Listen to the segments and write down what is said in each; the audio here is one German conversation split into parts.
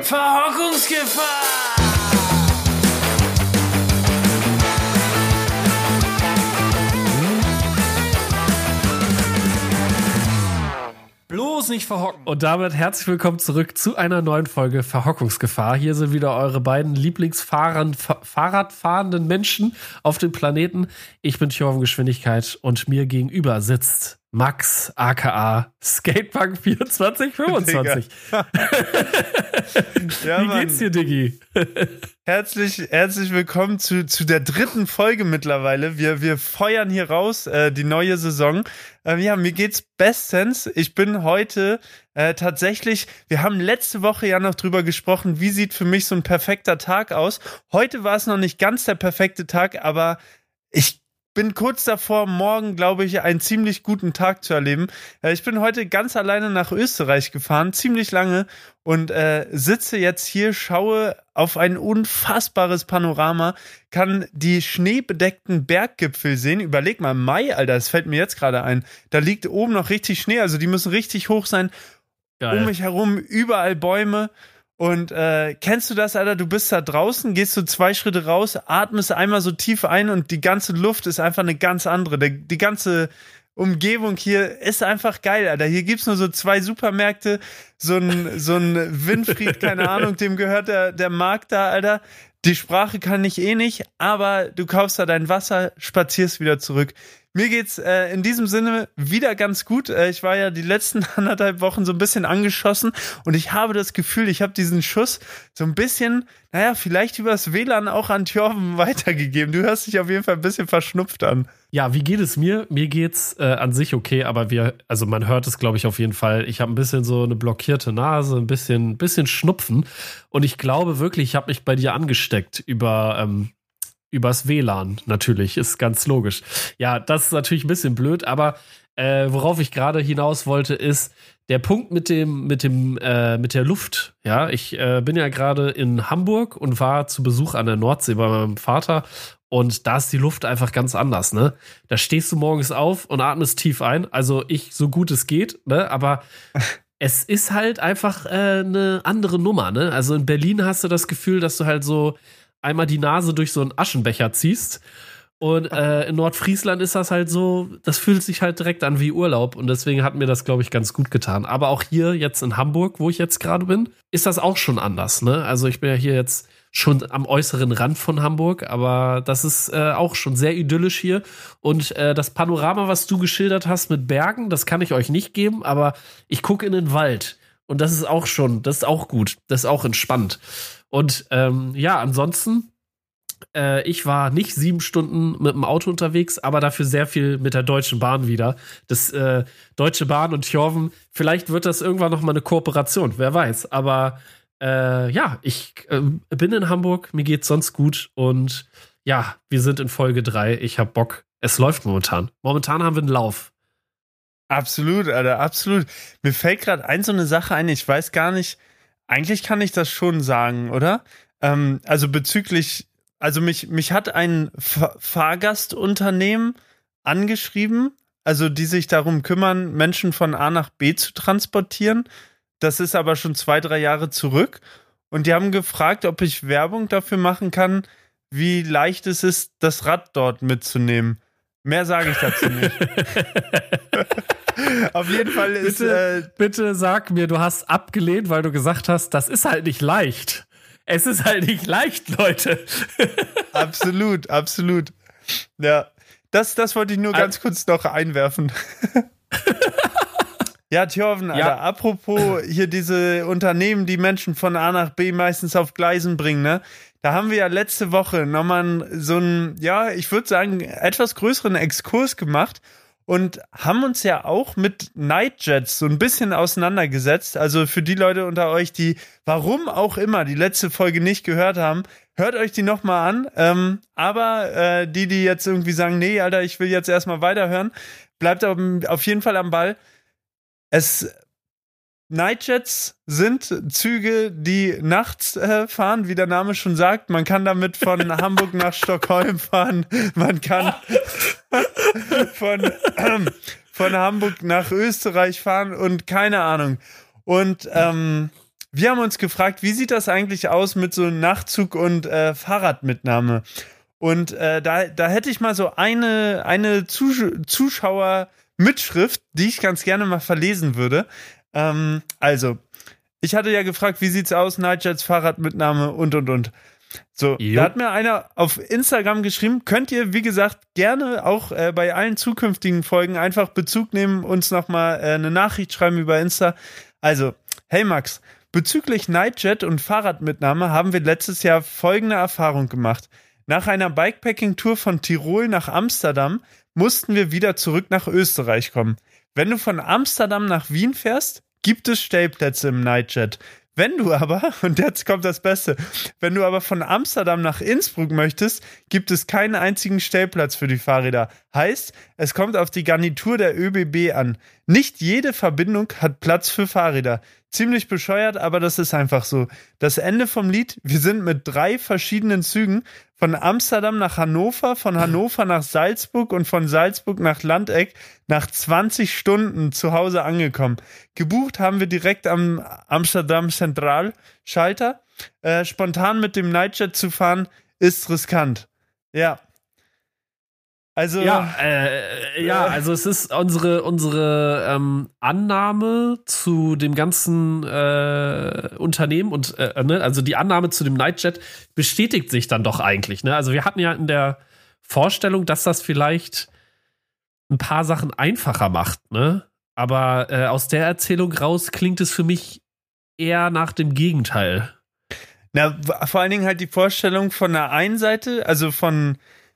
Verhockungsgefahr! Bloß nicht verhocken. Und damit herzlich willkommen zurück zu einer neuen Folge Verhockungsgefahr. Hier sind wieder eure beiden Fahrradfahrenden Menschen auf dem Planeten. Ich bin Thorben Geschwindigkeit und mir gegenüber sitzt Max, aka Skatepunk 2425. Ja, wie geht's dir, Diggi? Herzlich willkommen zu der dritten Folge mittlerweile. Wir feuern hier raus, die neue Saison. Ja, mir geht's bestens. Ich bin heute tatsächlich, wir haben letzte Woche ja noch drüber gesprochen, wie sieht für mich so ein perfekter Tag aus. Heute war es noch nicht ganz der perfekte Tag, aber ich bin kurz davor, morgen, glaube ich, einen ziemlich guten Tag zu erleben. Ich bin heute ganz alleine nach Österreich gefahren, ziemlich lange, und sitze jetzt hier, schaue auf ein unfassbares Panorama, kann die schneebedeckten Berggipfel sehen. Überleg mal, Mai, Alter, das fällt mir jetzt gerade ein. Da liegt oben noch richtig Schnee, also die müssen richtig hoch sein. Geil. Um mich herum überall Bäume. Und kennst du das, Alter? Du bist da draußen, gehst so 2 Schritte raus, atmest einmal so tief ein und die ganze Luft ist einfach eine ganz andere. Die ganze Umgebung hier ist einfach geil, Alter. Hier gibt's nur so 2 Supermärkte, so ein Winfried, keine Ahnung, dem gehört der Markt da, Alter. Die Sprache kann ich nicht, aber du kaufst da dein Wasser, spazierst wieder zurück. Mir geht's in diesem Sinne wieder ganz gut. Ich war ja die letzten 1,5 Wochen so ein bisschen angeschossen und ich habe das Gefühl, ich habe diesen Schuss so ein bisschen, vielleicht übers WLAN auch an Thorben weitergegeben. Du hörst dich auf jeden Fall ein bisschen verschnupft an. Ja, wie geht es mir? Mir geht's an sich okay, aber man hört es, glaube ich, auf jeden Fall. Ich habe ein bisschen so eine blockierte Nase, ein bisschen Schnupfen und ich glaube wirklich, ich habe mich bei dir angesteckt übers WLAN, natürlich, ist ganz logisch. Ja, das ist natürlich ein bisschen blöd, aber worauf ich gerade hinaus wollte, ist der Punkt mit der Luft. Ja, ich bin ja gerade in Hamburg und war zu Besuch an der Nordsee bei meinem Vater und da ist die Luft einfach ganz anders, ne? Da stehst du morgens auf und atmest tief ein, also ich so gut es geht, ne? Aber es ist halt einfach eine andere Nummer, ne? Also in Berlin hast du das Gefühl, dass du halt so einmal die Nase durch so einen Aschenbecher ziehst. Und in Nordfriesland ist das halt so, das fühlt sich halt direkt an wie Urlaub. Und deswegen hat mir das, glaube ich, ganz gut getan. Aber auch hier jetzt in Hamburg, wo ich jetzt gerade bin, ist das auch schon anders, ne? Also ich bin ja hier jetzt schon am äußeren Rand von Hamburg, aber das ist auch schon sehr idyllisch hier. Und das Panorama, was du geschildert hast mit Bergen, das kann ich euch nicht geben, aber ich gucke in den Wald. Und das ist auch gut. Das ist auch entspannt. Und ansonsten, ich war nicht 7 Stunden mit dem Auto unterwegs, aber dafür sehr viel mit der Deutschen Bahn wieder. Das Deutsche Bahn und Thorben, vielleicht wird das irgendwann noch mal eine Kooperation, wer weiß. Aber ich bin in Hamburg, mir geht's sonst gut und ja, wir sind in Folge 3. Ich hab Bock. Es läuft momentan. Momentan haben wir einen Lauf. Absolut, Alter, absolut. Mir fällt gerade so eine Sache ein, ich weiß gar nicht, eigentlich kann ich das schon sagen, oder? Mich hat ein Fahrgastunternehmen angeschrieben, also die sich darum kümmern, Menschen von A nach B zu transportieren. Das ist aber schon 2-3 Jahre zurück. Und die haben gefragt, ob ich Werbung dafür machen kann, wie leicht es ist, das Rad dort mitzunehmen. Mehr sage ich dazu nicht. Auf jeden Fall ist... Bitte sag mir, du hast abgelehnt, weil du gesagt hast, das ist halt nicht leicht. Es ist halt nicht leicht, Leute. Absolut. Ja, das wollte ich nur ganz kurz noch einwerfen. Ja, Thorben, Alter, ja. Apropos hier diese Unternehmen, die Menschen von A nach B meistens auf Gleisen bringen, ne? Da haben wir ja letzte Woche nochmal so einen, ich würde sagen, etwas größeren Exkurs gemacht und haben uns ja auch mit Nightjets so ein bisschen auseinandergesetzt. Also für die Leute unter euch, die warum auch immer die letzte Folge nicht gehört haben, hört euch die nochmal an. Aber die jetzt irgendwie sagen, nee, Alter, ich will jetzt erstmal weiterhören, bleibt auf jeden Fall am Ball. Nightjets sind Züge, die nachts fahren, wie der Name schon sagt. Man kann damit von Hamburg nach Stockholm fahren. Man kann von Hamburg nach Österreich fahren und keine Ahnung. Und wir haben uns gefragt, wie sieht das eigentlich aus mit so Nachtzug und Fahrradmitnahme? Und da hätte ich mal so eine Zuschauermitschrift, die ich ganz gerne mal verlesen würde. Also, ich hatte ja gefragt, wie sieht's aus, Nightjets, Fahrradmitnahme und. So, da hat mir einer auf Instagram geschrieben, könnt ihr, wie gesagt, gerne auch bei allen zukünftigen Folgen einfach Bezug nehmen, uns nochmal eine Nachricht schreiben über Insta. Also, hey Max, bezüglich Nightjet und Fahrradmitnahme haben wir letztes Jahr folgende Erfahrung gemacht. Nach einer Bikepacking-Tour von Tirol nach Amsterdam mussten wir wieder zurück nach Österreich kommen. Wenn du von Amsterdam nach Wien fährst, gibt es Stellplätze im Nightjet. Wenn du aber, und jetzt kommt das Beste, wenn du aber von Amsterdam nach Innsbruck möchtest, gibt es keinen einzigen Stellplatz für die Fahrräder. Heißt, es kommt auf die Garnitur der ÖBB an. Nicht jede Verbindung hat Platz für Fahrräder. Ziemlich bescheuert, aber das ist einfach so. Das Ende vom Lied, wir sind mit 3 verschiedenen Zügen von Amsterdam nach Hannover, von Hannover nach Salzburg und von Salzburg nach Landeck nach 20 Stunden zu Hause angekommen. Gebucht haben wir direkt am Amsterdam Zentralschalter. Spontan mit dem Nightjet zu fahren, ist riskant. Ja. Also, also es ist unsere Annahme zu dem ganzen Unternehmen und also die Annahme zu dem Nightjet bestätigt sich dann doch eigentlich. Ne? Also wir hatten ja in der Vorstellung, dass das vielleicht ein paar Sachen einfacher macht. Ne? Aber aus der Erzählung raus klingt es für mich eher nach dem Gegenteil. Na, vor allen Dingen halt die Vorstellung von der einen Seite, also von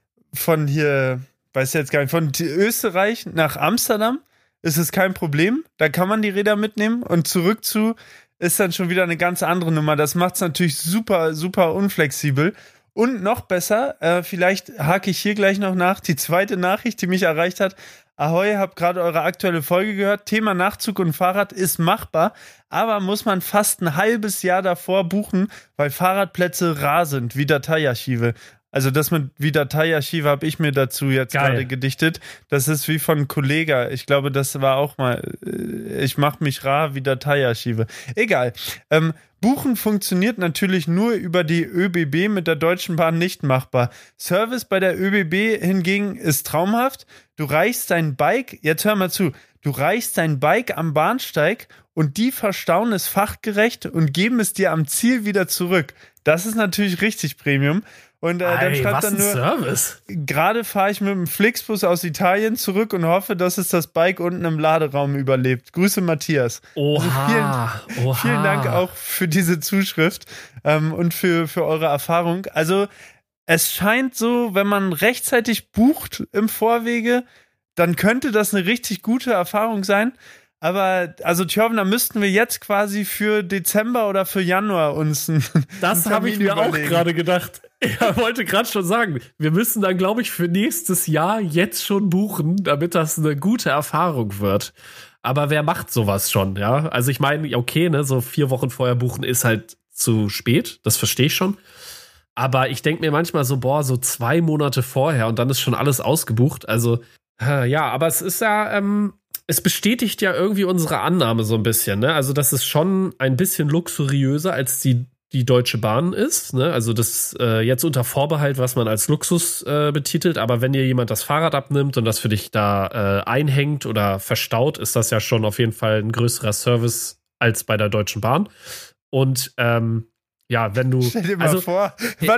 hier, weiß jetzt gar nicht, von Österreich nach Amsterdam ist es kein Problem. Da kann man die Räder mitnehmen und zurück zu ist dann schon wieder eine ganz andere Nummer. Das macht es natürlich super, super unflexibel. Und noch besser, vielleicht hake ich hier gleich noch nach, die zweite Nachricht, die mich erreicht hat. Ahoi, hab gerade eure aktuelle Folge gehört. Thema Nachtzug und Fahrrad ist machbar, aber muss man fast ein halbes Jahr davor buchen, weil Fahrradplätze rar sind, wie Dateiarchive. Also das mit wie Dateiarchive habe ich mir dazu jetzt gerade gedichtet. Das ist wie von Kollega. Ich glaube, das war auch mal, ich mache mich rar wie Dateiarchive. Egal. Buchen funktioniert natürlich nur über die ÖBB, mit der Deutschen Bahn nicht machbar. Service bei der ÖBB hingegen ist traumhaft. Du reichst dein Bike, jetzt hör mal zu, du reichst dein Bike am Bahnsteig und die verstauen es fachgerecht und geben es dir am Ziel wieder zurück. Das ist natürlich richtig Premium. Und dann schreibt dann nur, Service. Gerade fahre ich mit dem Flixbus aus Italien zurück und hoffe, dass es das Bike unten im Laderaum überlebt. Grüße, Matthias. Oha. Also vielen Dank auch für diese Zuschrift und für eure Erfahrung. Also es scheint so, wenn man rechtzeitig bucht im Vorwege, dann könnte das eine richtig gute Erfahrung sein. Aber, also Thjörven, da müssten wir jetzt quasi für Dezember oder für Januar uns Das habe ich mir überlegen. Auch gerade gedacht. Ich wollte gerade schon sagen, wir müssen dann, glaube ich, für nächstes Jahr jetzt schon buchen, damit das eine gute Erfahrung wird. Aber wer macht sowas schon, ja? Also ich meine, okay, ne, so 4 Wochen vorher buchen ist halt zu spät, das verstehe ich schon. Aber ich denke mir manchmal so, so 2 Monate vorher und dann ist schon alles ausgebucht. Also, ja, aber es ist ja, es bestätigt ja irgendwie unsere Annahme so ein bisschen, ne? Also, das ist schon ein bisschen luxuriöser als die Deutsche Bahn ist, ne? Also das jetzt unter Vorbehalt, was man als Luxus betitelt, aber wenn dir jemand das Fahrrad abnimmt und das für dich da einhängt oder verstaut, ist das ja schon auf jeden Fall ein größerer Service als bei der Deutschen Bahn. Und ja, wenn du... Stell dir mal vor,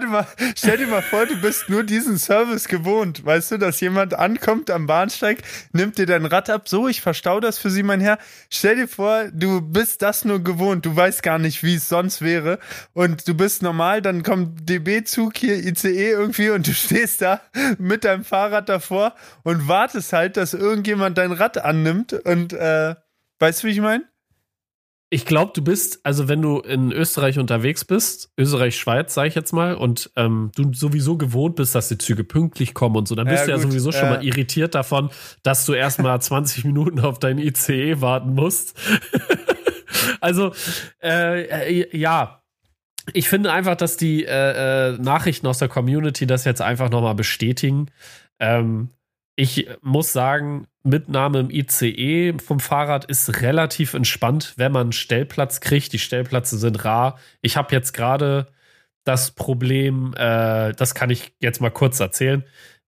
stell dir mal vor, du bist nur diesen Service gewohnt. Weißt du, dass jemand ankommt am Bahnsteig, nimmt dir dein Rad ab, so, ich verstau das für Sie, mein Herr. Stell dir vor, du bist das nur gewohnt, du weißt gar nicht, wie es sonst wäre. Und du bist normal, dann kommt DB-Zug hier, ICE irgendwie und du stehst da mit deinem Fahrrad davor und wartest halt, dass irgendjemand dein Rad annimmt. Und weißt du, wie ich meine? Ich glaube, du bist, also wenn du in Österreich unterwegs bist, Österreich-Schweiz, sage ich jetzt mal, und du sowieso gewohnt bist, dass die Züge pünktlich kommen und so, dann bist du ja sowieso schon mal irritiert davon, dass du erstmal 20 Minuten auf deinen ICE warten musst. Also, ja, ich finde einfach, dass die Nachrichten aus der Community das jetzt einfach nochmal bestätigen. Ich muss sagen, Mitnahme im ICE vom Fahrrad ist relativ entspannt, wenn man einen Stellplatz kriegt. Die Stellplätze sind rar. Ich habe jetzt gerade das Problem, das kann ich jetzt mal kurz erzählen.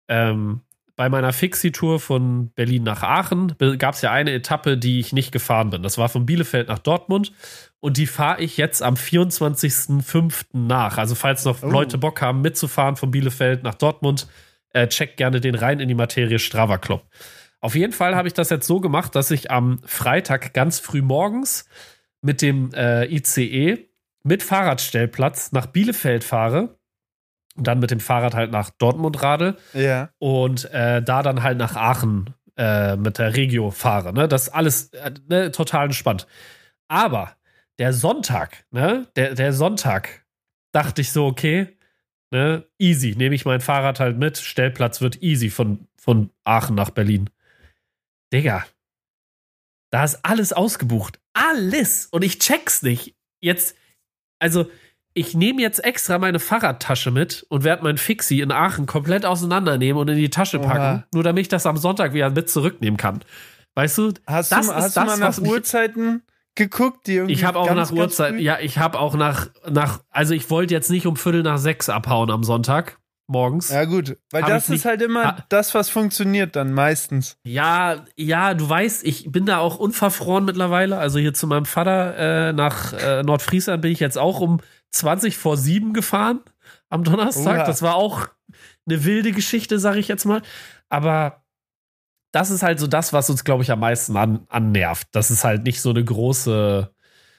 Bei meiner Fixie-Tour von Berlin nach Aachen gab es ja eine Etappe, die ich nicht gefahren bin. Das war von Bielefeld nach Dortmund und die fahre ich jetzt am 24.05. nach. Also falls noch Leute Bock haben mitzufahren von Bielefeld nach Dortmund, checkt gerne den rein in die Materie Strava Club. Auf jeden Fall habe ich das jetzt so gemacht, dass ich am Freitag ganz früh morgens mit dem ICE mit Fahrradstellplatz nach Bielefeld fahre und dann mit dem Fahrrad halt nach Dortmund radel und da dann halt nach Aachen mit der Regio fahre. Ne? Das ist alles total entspannt. Aber der Sonntag, ne? Der Sonntag dachte ich so, okay, ne, easy, nehme ich mein Fahrrad halt mit, Stellplatz wird easy von Aachen nach Berlin. Digga, da ist alles ausgebucht. Alles! Und ich check's nicht. Jetzt, also, ich nehme jetzt extra meine Fahrradtasche mit und werde mein Fixie in Aachen komplett auseinandernehmen und in die Tasche packen, nur damit ich das am Sonntag wieder mit zurücknehmen kann. Weißt du, hast du mal nach Uhrzeiten geguckt, die irgendwie ich habe auch nach Uhrzeit, ja, ich habe auch nach, also ich wollte jetzt nicht um 5:45 abhauen am Sonntag morgens. Ja gut, weil das ist halt immer das, was funktioniert dann meistens. Ja, du weißt, ich bin da auch unverfroren mittlerweile, also hier zu meinem Vater nach Nordfriesland bin ich jetzt auch um 7:20 gefahren am Donnerstag. Das war auch eine wilde Geschichte, sag ich jetzt mal, aber das ist halt so das, was uns, glaube ich, am meisten annervt. Dass es halt nicht so eine große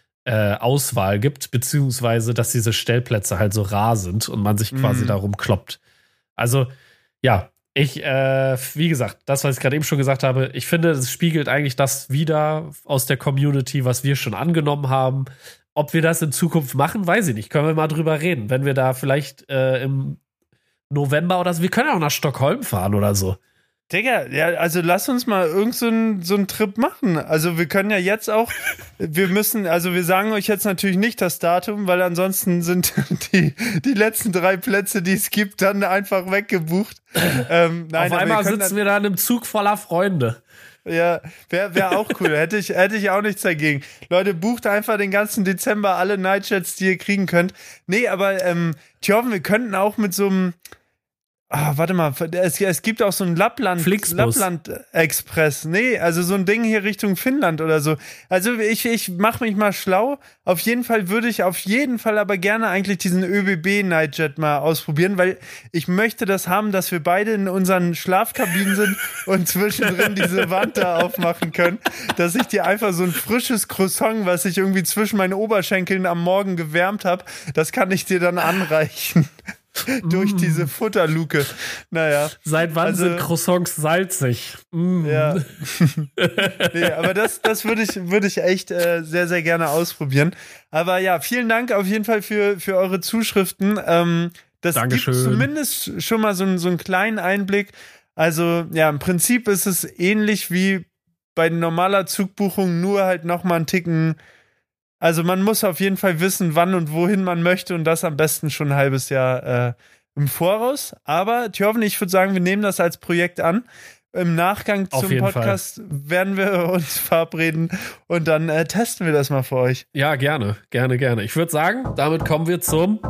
Auswahl gibt, beziehungsweise, dass diese Stellplätze halt so rar sind und man sich quasi darum kloppt. Also, ja, wie gesagt, das, was ich gerade eben schon gesagt habe, ich finde, es spiegelt eigentlich das wider aus der Community, was wir schon angenommen haben. Ob wir das in Zukunft machen, weiß ich nicht. Können wir mal drüber reden. Wenn wir da vielleicht im November oder so, wir können auch nach Stockholm fahren oder so. Digga, ja, also lass uns mal so einen Trip machen. Also wir können ja jetzt auch, wir sagen euch jetzt natürlich nicht das Datum, weil ansonsten sind die letzten 3 Plätze, die es gibt, dann einfach weggebucht. Nein, auf einmal sitzen wir da in einem Zug voller Freunde. Ja, wäre auch cool. Hätte ich auch nichts dagegen. Leute, bucht einfach den ganzen Dezember alle Nightjets, die ihr kriegen könnt. Nee, aber Thjörven, wir könnten auch mit so einem warte mal, es gibt auch so ein Lappland-Express. Nee, also so ein Ding hier Richtung Finnland oder so. Also ich mache mich mal schlau. Auf jeden Fall würde ich aber gerne eigentlich diesen ÖBB-Nightjet mal ausprobieren, weil ich möchte das haben, dass wir beide in unseren Schlafkabinen sind und zwischendrin diese Wand da aufmachen können, dass ich dir einfach so ein frisches Croissant, was ich irgendwie zwischen meinen Oberschenkeln am Morgen gewärmt habe, das kann ich dir dann anreichen. Durch diese Futterluke. Naja. Seit wann sind Croissants salzig? Ja. Nee, aber das würde ich echt sehr, sehr gerne ausprobieren. Aber ja, vielen Dank auf jeden Fall für eure Zuschriften. Das Dankeschön. Gibt zumindest schon mal so einen kleinen Einblick. Also ja, im Prinzip ist es ähnlich wie bei normaler Zugbuchung, nur halt nochmal einen Ticken. Also man muss auf jeden Fall wissen, wann und wohin man möchte und das am besten schon ein halbes Jahr im Voraus. Aber Thjörven, ich würde sagen, wir nehmen das als Projekt an. Im Nachgang zum Podcast werden wir uns verabreden und dann testen wir das mal für euch. Ja, gerne. Ich würde sagen, damit kommen wir zum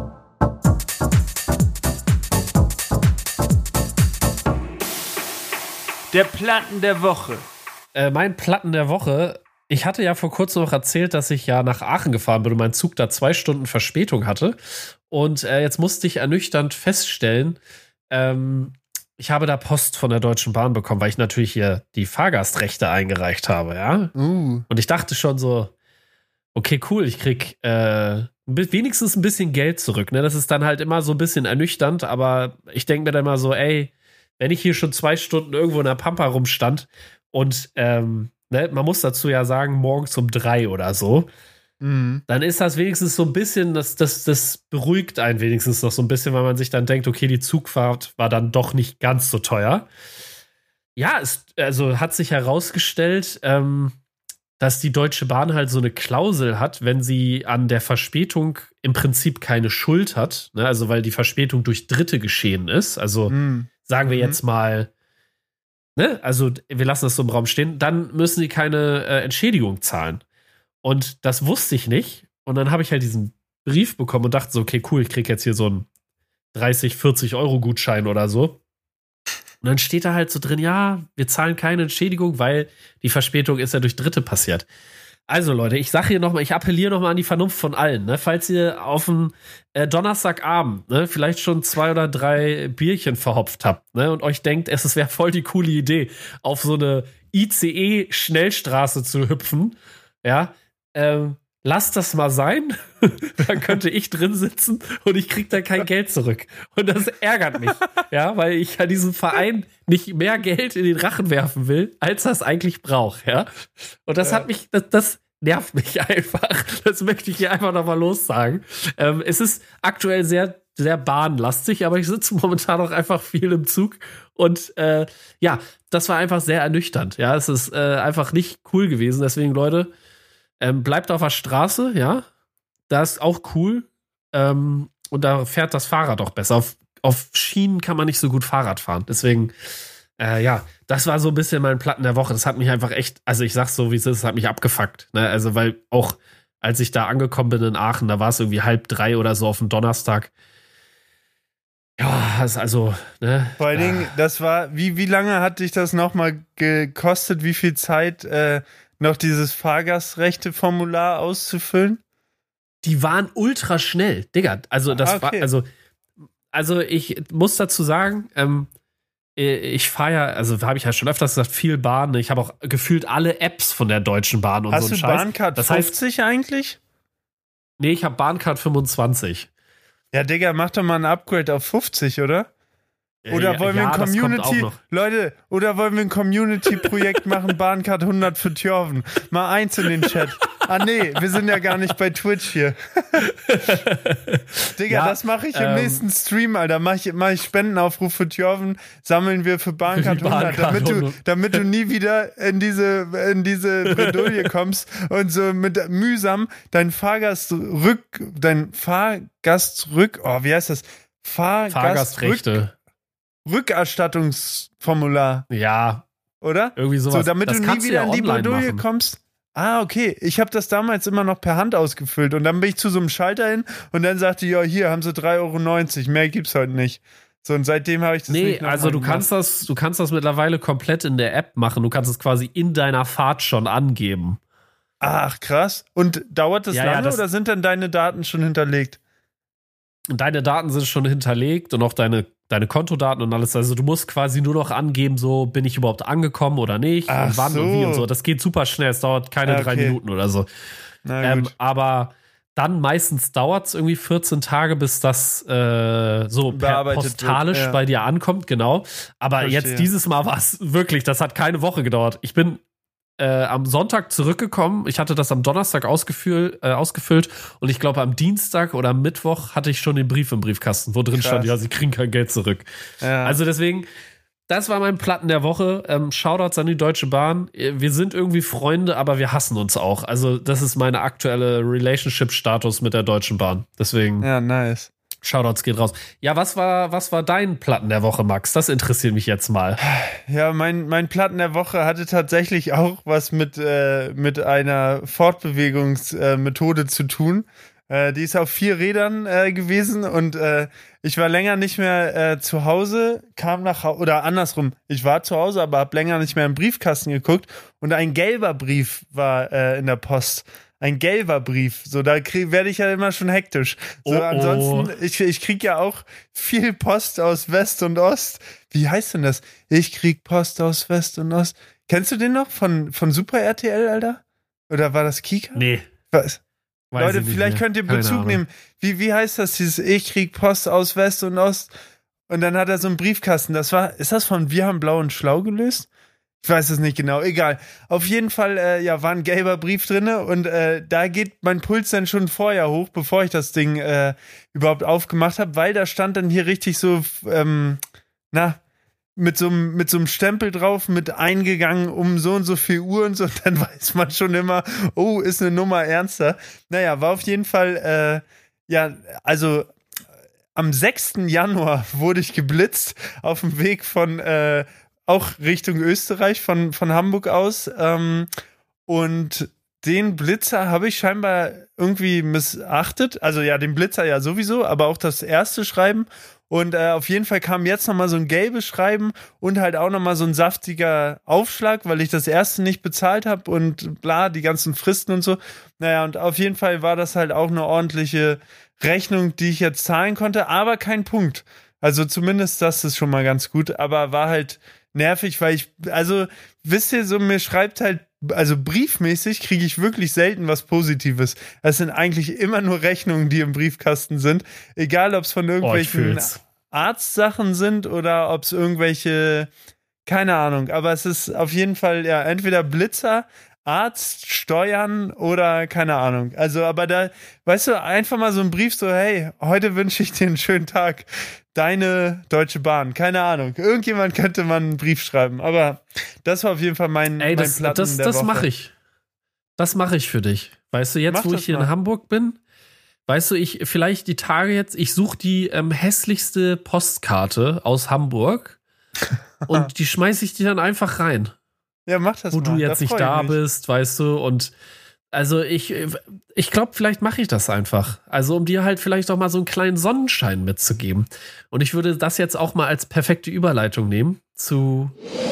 Der Platten der Woche. Mein Platten der Woche. Ich hatte ja vor kurzem noch erzählt, dass ich ja nach Aachen gefahren bin und mein Zug da 2 Stunden Verspätung hatte. Und jetzt musste ich ernüchternd feststellen, ich habe da Post von der Deutschen Bahn bekommen, weil ich natürlich hier die Fahrgastrechte eingereicht habe, ja. Und ich dachte schon so, okay, cool, ich krieg wenigstens ein bisschen Geld zurück. Ne? Das ist dann halt immer so ein bisschen ernüchternd, aber ich denke mir dann mal so, ey, wenn ich hier schon 2 Stunden irgendwo in der Pampa rumstand und man muss dazu ja sagen, morgens um 3 oder so, dann ist das wenigstens so ein bisschen, das beruhigt einen wenigstens noch so ein bisschen, weil man sich dann denkt, okay, die Zugfahrt war dann doch nicht ganz so teuer. Ja, also hat sich herausgestellt, dass die Deutsche Bahn halt so eine Klausel hat, wenn sie an der Verspätung im Prinzip keine Schuld hat, ne? Also weil die Verspätung durch Dritte geschehen ist. Also sagen wir jetzt mal, ne, also wir lassen das so im Raum stehen, dann müssen die keine Entschädigung zahlen. Und das wusste ich nicht. Und dann habe ich halt diesen Brief bekommen und dachte so, okay, cool, ich kriege jetzt hier so einen 30, 40 Euro Gutschein oder so. Und dann steht da halt so drin, ja, wir zahlen keine Entschädigung, weil die Verspätung ist ja durch Dritte passiert. Also Leute, ich sage hier nochmal, ich appelliere nochmal an die Vernunft von allen. Ne? Falls ihr auf dem Donnerstagabend vielleicht schon 2 oder 3 Bierchen verhopft habt, ne? Und euch denkt, es wäre voll die coole Idee, auf so eine ICE-Schnellstraße zu hüpfen, ja, lasst das mal sein, dann könnte ich drin sitzen und ich krieg da kein Geld zurück. Und das ärgert mich, ja, weil ich ja diesem Verein nicht mehr Geld in den Rachen werfen will, als das eigentlich braucht, ja. Und das hat mich, das nervt mich einfach. Das möchte ich hier einfach nochmal lossagen. Es ist aktuell sehr, sehr bahnlastig, aber ich sitze momentan auch einfach viel im Zug und ja, das war einfach sehr ernüchternd, ja. Es ist einfach nicht cool gewesen, deswegen, Leute, bleibt auf der Straße, ja. Das ist auch cool. Und da fährt das Fahrrad auch besser. Auf Schienen kann man nicht so gut Fahrrad fahren. Deswegen, ja, das war so ein bisschen mein Platten der Woche. Das hat mich einfach echt, also ich sag's so, wie es ist, hat mich abgefuckt. Ne? Also, weil auch, als ich da angekommen bin in Aachen, da war es irgendwie 2:30 oder so auf dem Donnerstag. Ja, das ist also, ne. Vor allen Dingen, das war, wie lange hat dich das nochmal gekostet? Wie viel Zeit, noch dieses Fahrgastrechte-Formular auszufüllen? Die waren ultra schnell, Digga. Also das war, also ich muss dazu sagen, ich fahre ja, also habe ich ja schon öfters gesagt, viel Bahn. Ich habe auch gefühlt alle Apps von der Deutschen Bahn und Hast so ein du Scheiß. Bahncard 50 eigentlich? Nee, ich habe Bahncard 25. Ja, Digga, mach doch mal ein Upgrade auf 50, oder? Oder wollen wir ein Community, Leute, oder wollen wir ein Community-Projekt machen, Bahncard 100 für Tjorven? Mal eins in den Chat. Ah nee, wir sind ja gar nicht bei Twitch hier. Digga, das mache ich im nächsten Stream, Alter. Mach ich Spendenaufruf für Tjorven, sammeln wir für Bahncard 100, damit du nie wieder in diese Bredouille kommst und so mit mühsam dein Fahrgastrechte. Rückerstattungsformular. Ja. Oder? Irgendwie sowas. So, damit du nie wieder in die Bredouille kommst. Ah, okay. Ich habe das damals immer noch per Hand ausgefüllt und dann bin ich zu so einem Schalter hin und dann sagte ich, ja, hier haben sie 3,90 €. Mehr gibt's heute nicht. So, und seitdem habe ich das nicht mehr also du kannst das mittlerweile komplett in der App machen. Du kannst es quasi in deiner Fahrt schon angeben. Ach, krass. Und dauert das lange oder sind dann deine Daten schon hinterlegt? Deine Daten sind schon hinterlegt und auch deine Kontodaten und alles. Also du musst quasi nur noch angeben, so bin ich überhaupt angekommen oder nicht und wann und wie und so. Das geht super schnell. Es dauert keine 3 Minuten oder so. Aber dann meistens dauert es irgendwie 14 Tage, bis das so postalisch bei dir ankommt. Genau. Aber jetzt dieses Mal war es wirklich, das hat keine Woche gedauert. Ich bin am Sonntag zurückgekommen. Ich hatte das am Donnerstag ausgefüllt und ich glaube am Dienstag oder am Mittwoch hatte ich schon den Brief im Briefkasten, wo drin stand, ja, sie kriegen kein Geld zurück. Ja. Also deswegen, das war mein Platten der Woche. Shoutouts an die Deutsche Bahn. Wir sind irgendwie Freunde, aber wir hassen uns auch. Also das ist meine aktuelle Relationship-Status mit der Deutschen Bahn. Deswegen. Ja, nice. Shoutouts geht raus. Ja, was war dein Platten der Woche, Max? Das interessiert mich jetzt mal. Ja, mein Platten der Woche hatte tatsächlich auch was mit einer Fortbewegungsmethode zu tun. Die ist auf 4 Rädern gewesen und ich war länger nicht mehr zu Hause, kam nach Hause, oder andersrum, ich war zu Hause, aber habe länger nicht mehr im Briefkasten geguckt und ein gelber Brief war in der Post. Ein gelber Brief. So, da werde ich ja immer schon hektisch. So, ansonsten, ich krieg ja auch viel Post aus West und Ost. Wie heißt denn das? Ich krieg Post aus West und Ost. Kennst du den noch von Super RTL, Alter? Oder war das Kika? Nee. Was? Leute, vielleicht könnt ihr Bezug nehmen. Wie heißt das, dieses Ich krieg Post aus West und Ost? Und dann hat er so einen Briefkasten. Ist das von Wir haben Blau und Schlau gelöst? Ich weiß es nicht genau, egal. Auf jeden Fall, war ein gelber Brief drinne und da geht mein Puls dann schon vorher hoch, bevor ich das Ding überhaupt aufgemacht habe, weil da stand dann hier richtig so, mit so einem Stempel drauf, mit eingegangen um so und so viel Uhr und so, und dann weiß man schon immer, oh, ist eine Nummer ernster. Naja, war auf jeden Fall, also am 6. Januar wurde ich geblitzt auf dem Weg von auch Richtung Österreich von Hamburg aus. Und den Blitzer habe ich scheinbar irgendwie missachtet. Also ja, den Blitzer ja sowieso, aber auch das erste Schreiben. Und auf jeden Fall kam jetzt nochmal so ein gelbes Schreiben und halt auch nochmal so ein saftiger Aufschlag, weil ich das erste nicht bezahlt habe und bla, die ganzen Fristen und so. Naja, und auf jeden Fall war das halt auch eine ordentliche Rechnung, die ich jetzt zahlen konnte, aber kein Punkt. Also zumindest das ist schon mal ganz gut, aber war halt nervig, weil wisst ihr, so mir schreibt halt, also briefmäßig kriege ich wirklich selten was Positives. Es sind eigentlich immer nur Rechnungen, die im Briefkasten sind. Egal, ob es von irgendwelchen Arztsachen sind oder ob es irgendwelche, keine Ahnung. Aber es ist auf jeden Fall, ja, entweder Blitzer, Arzt, Steuern oder keine Ahnung. Also, aber da, weißt du, einfach mal so ein Brief so, hey, heute wünsche ich dir einen schönen Tag. Deine Deutsche Bahn, keine Ahnung. Irgendjemand könnte mal einen Brief schreiben, aber das war auf jeden Fall mein Platten der Woche. Mache ich. Das mache ich für dich. Weißt du, jetzt, wo ich hier in Hamburg bin, weißt du, vielleicht die Tage jetzt, ich suche die hässlichste Postkarte aus Hamburg und die schmeiße ich dir dann einfach rein. Ja, mach das mal. Wo du jetzt nicht da bist, weißt du, und also ich glaube, vielleicht mache ich das einfach. Also um dir halt vielleicht auch mal so einen kleinen Sonnenschein mitzugeben. Und ich würde das jetzt auch mal als perfekte Überleitung nehmen zu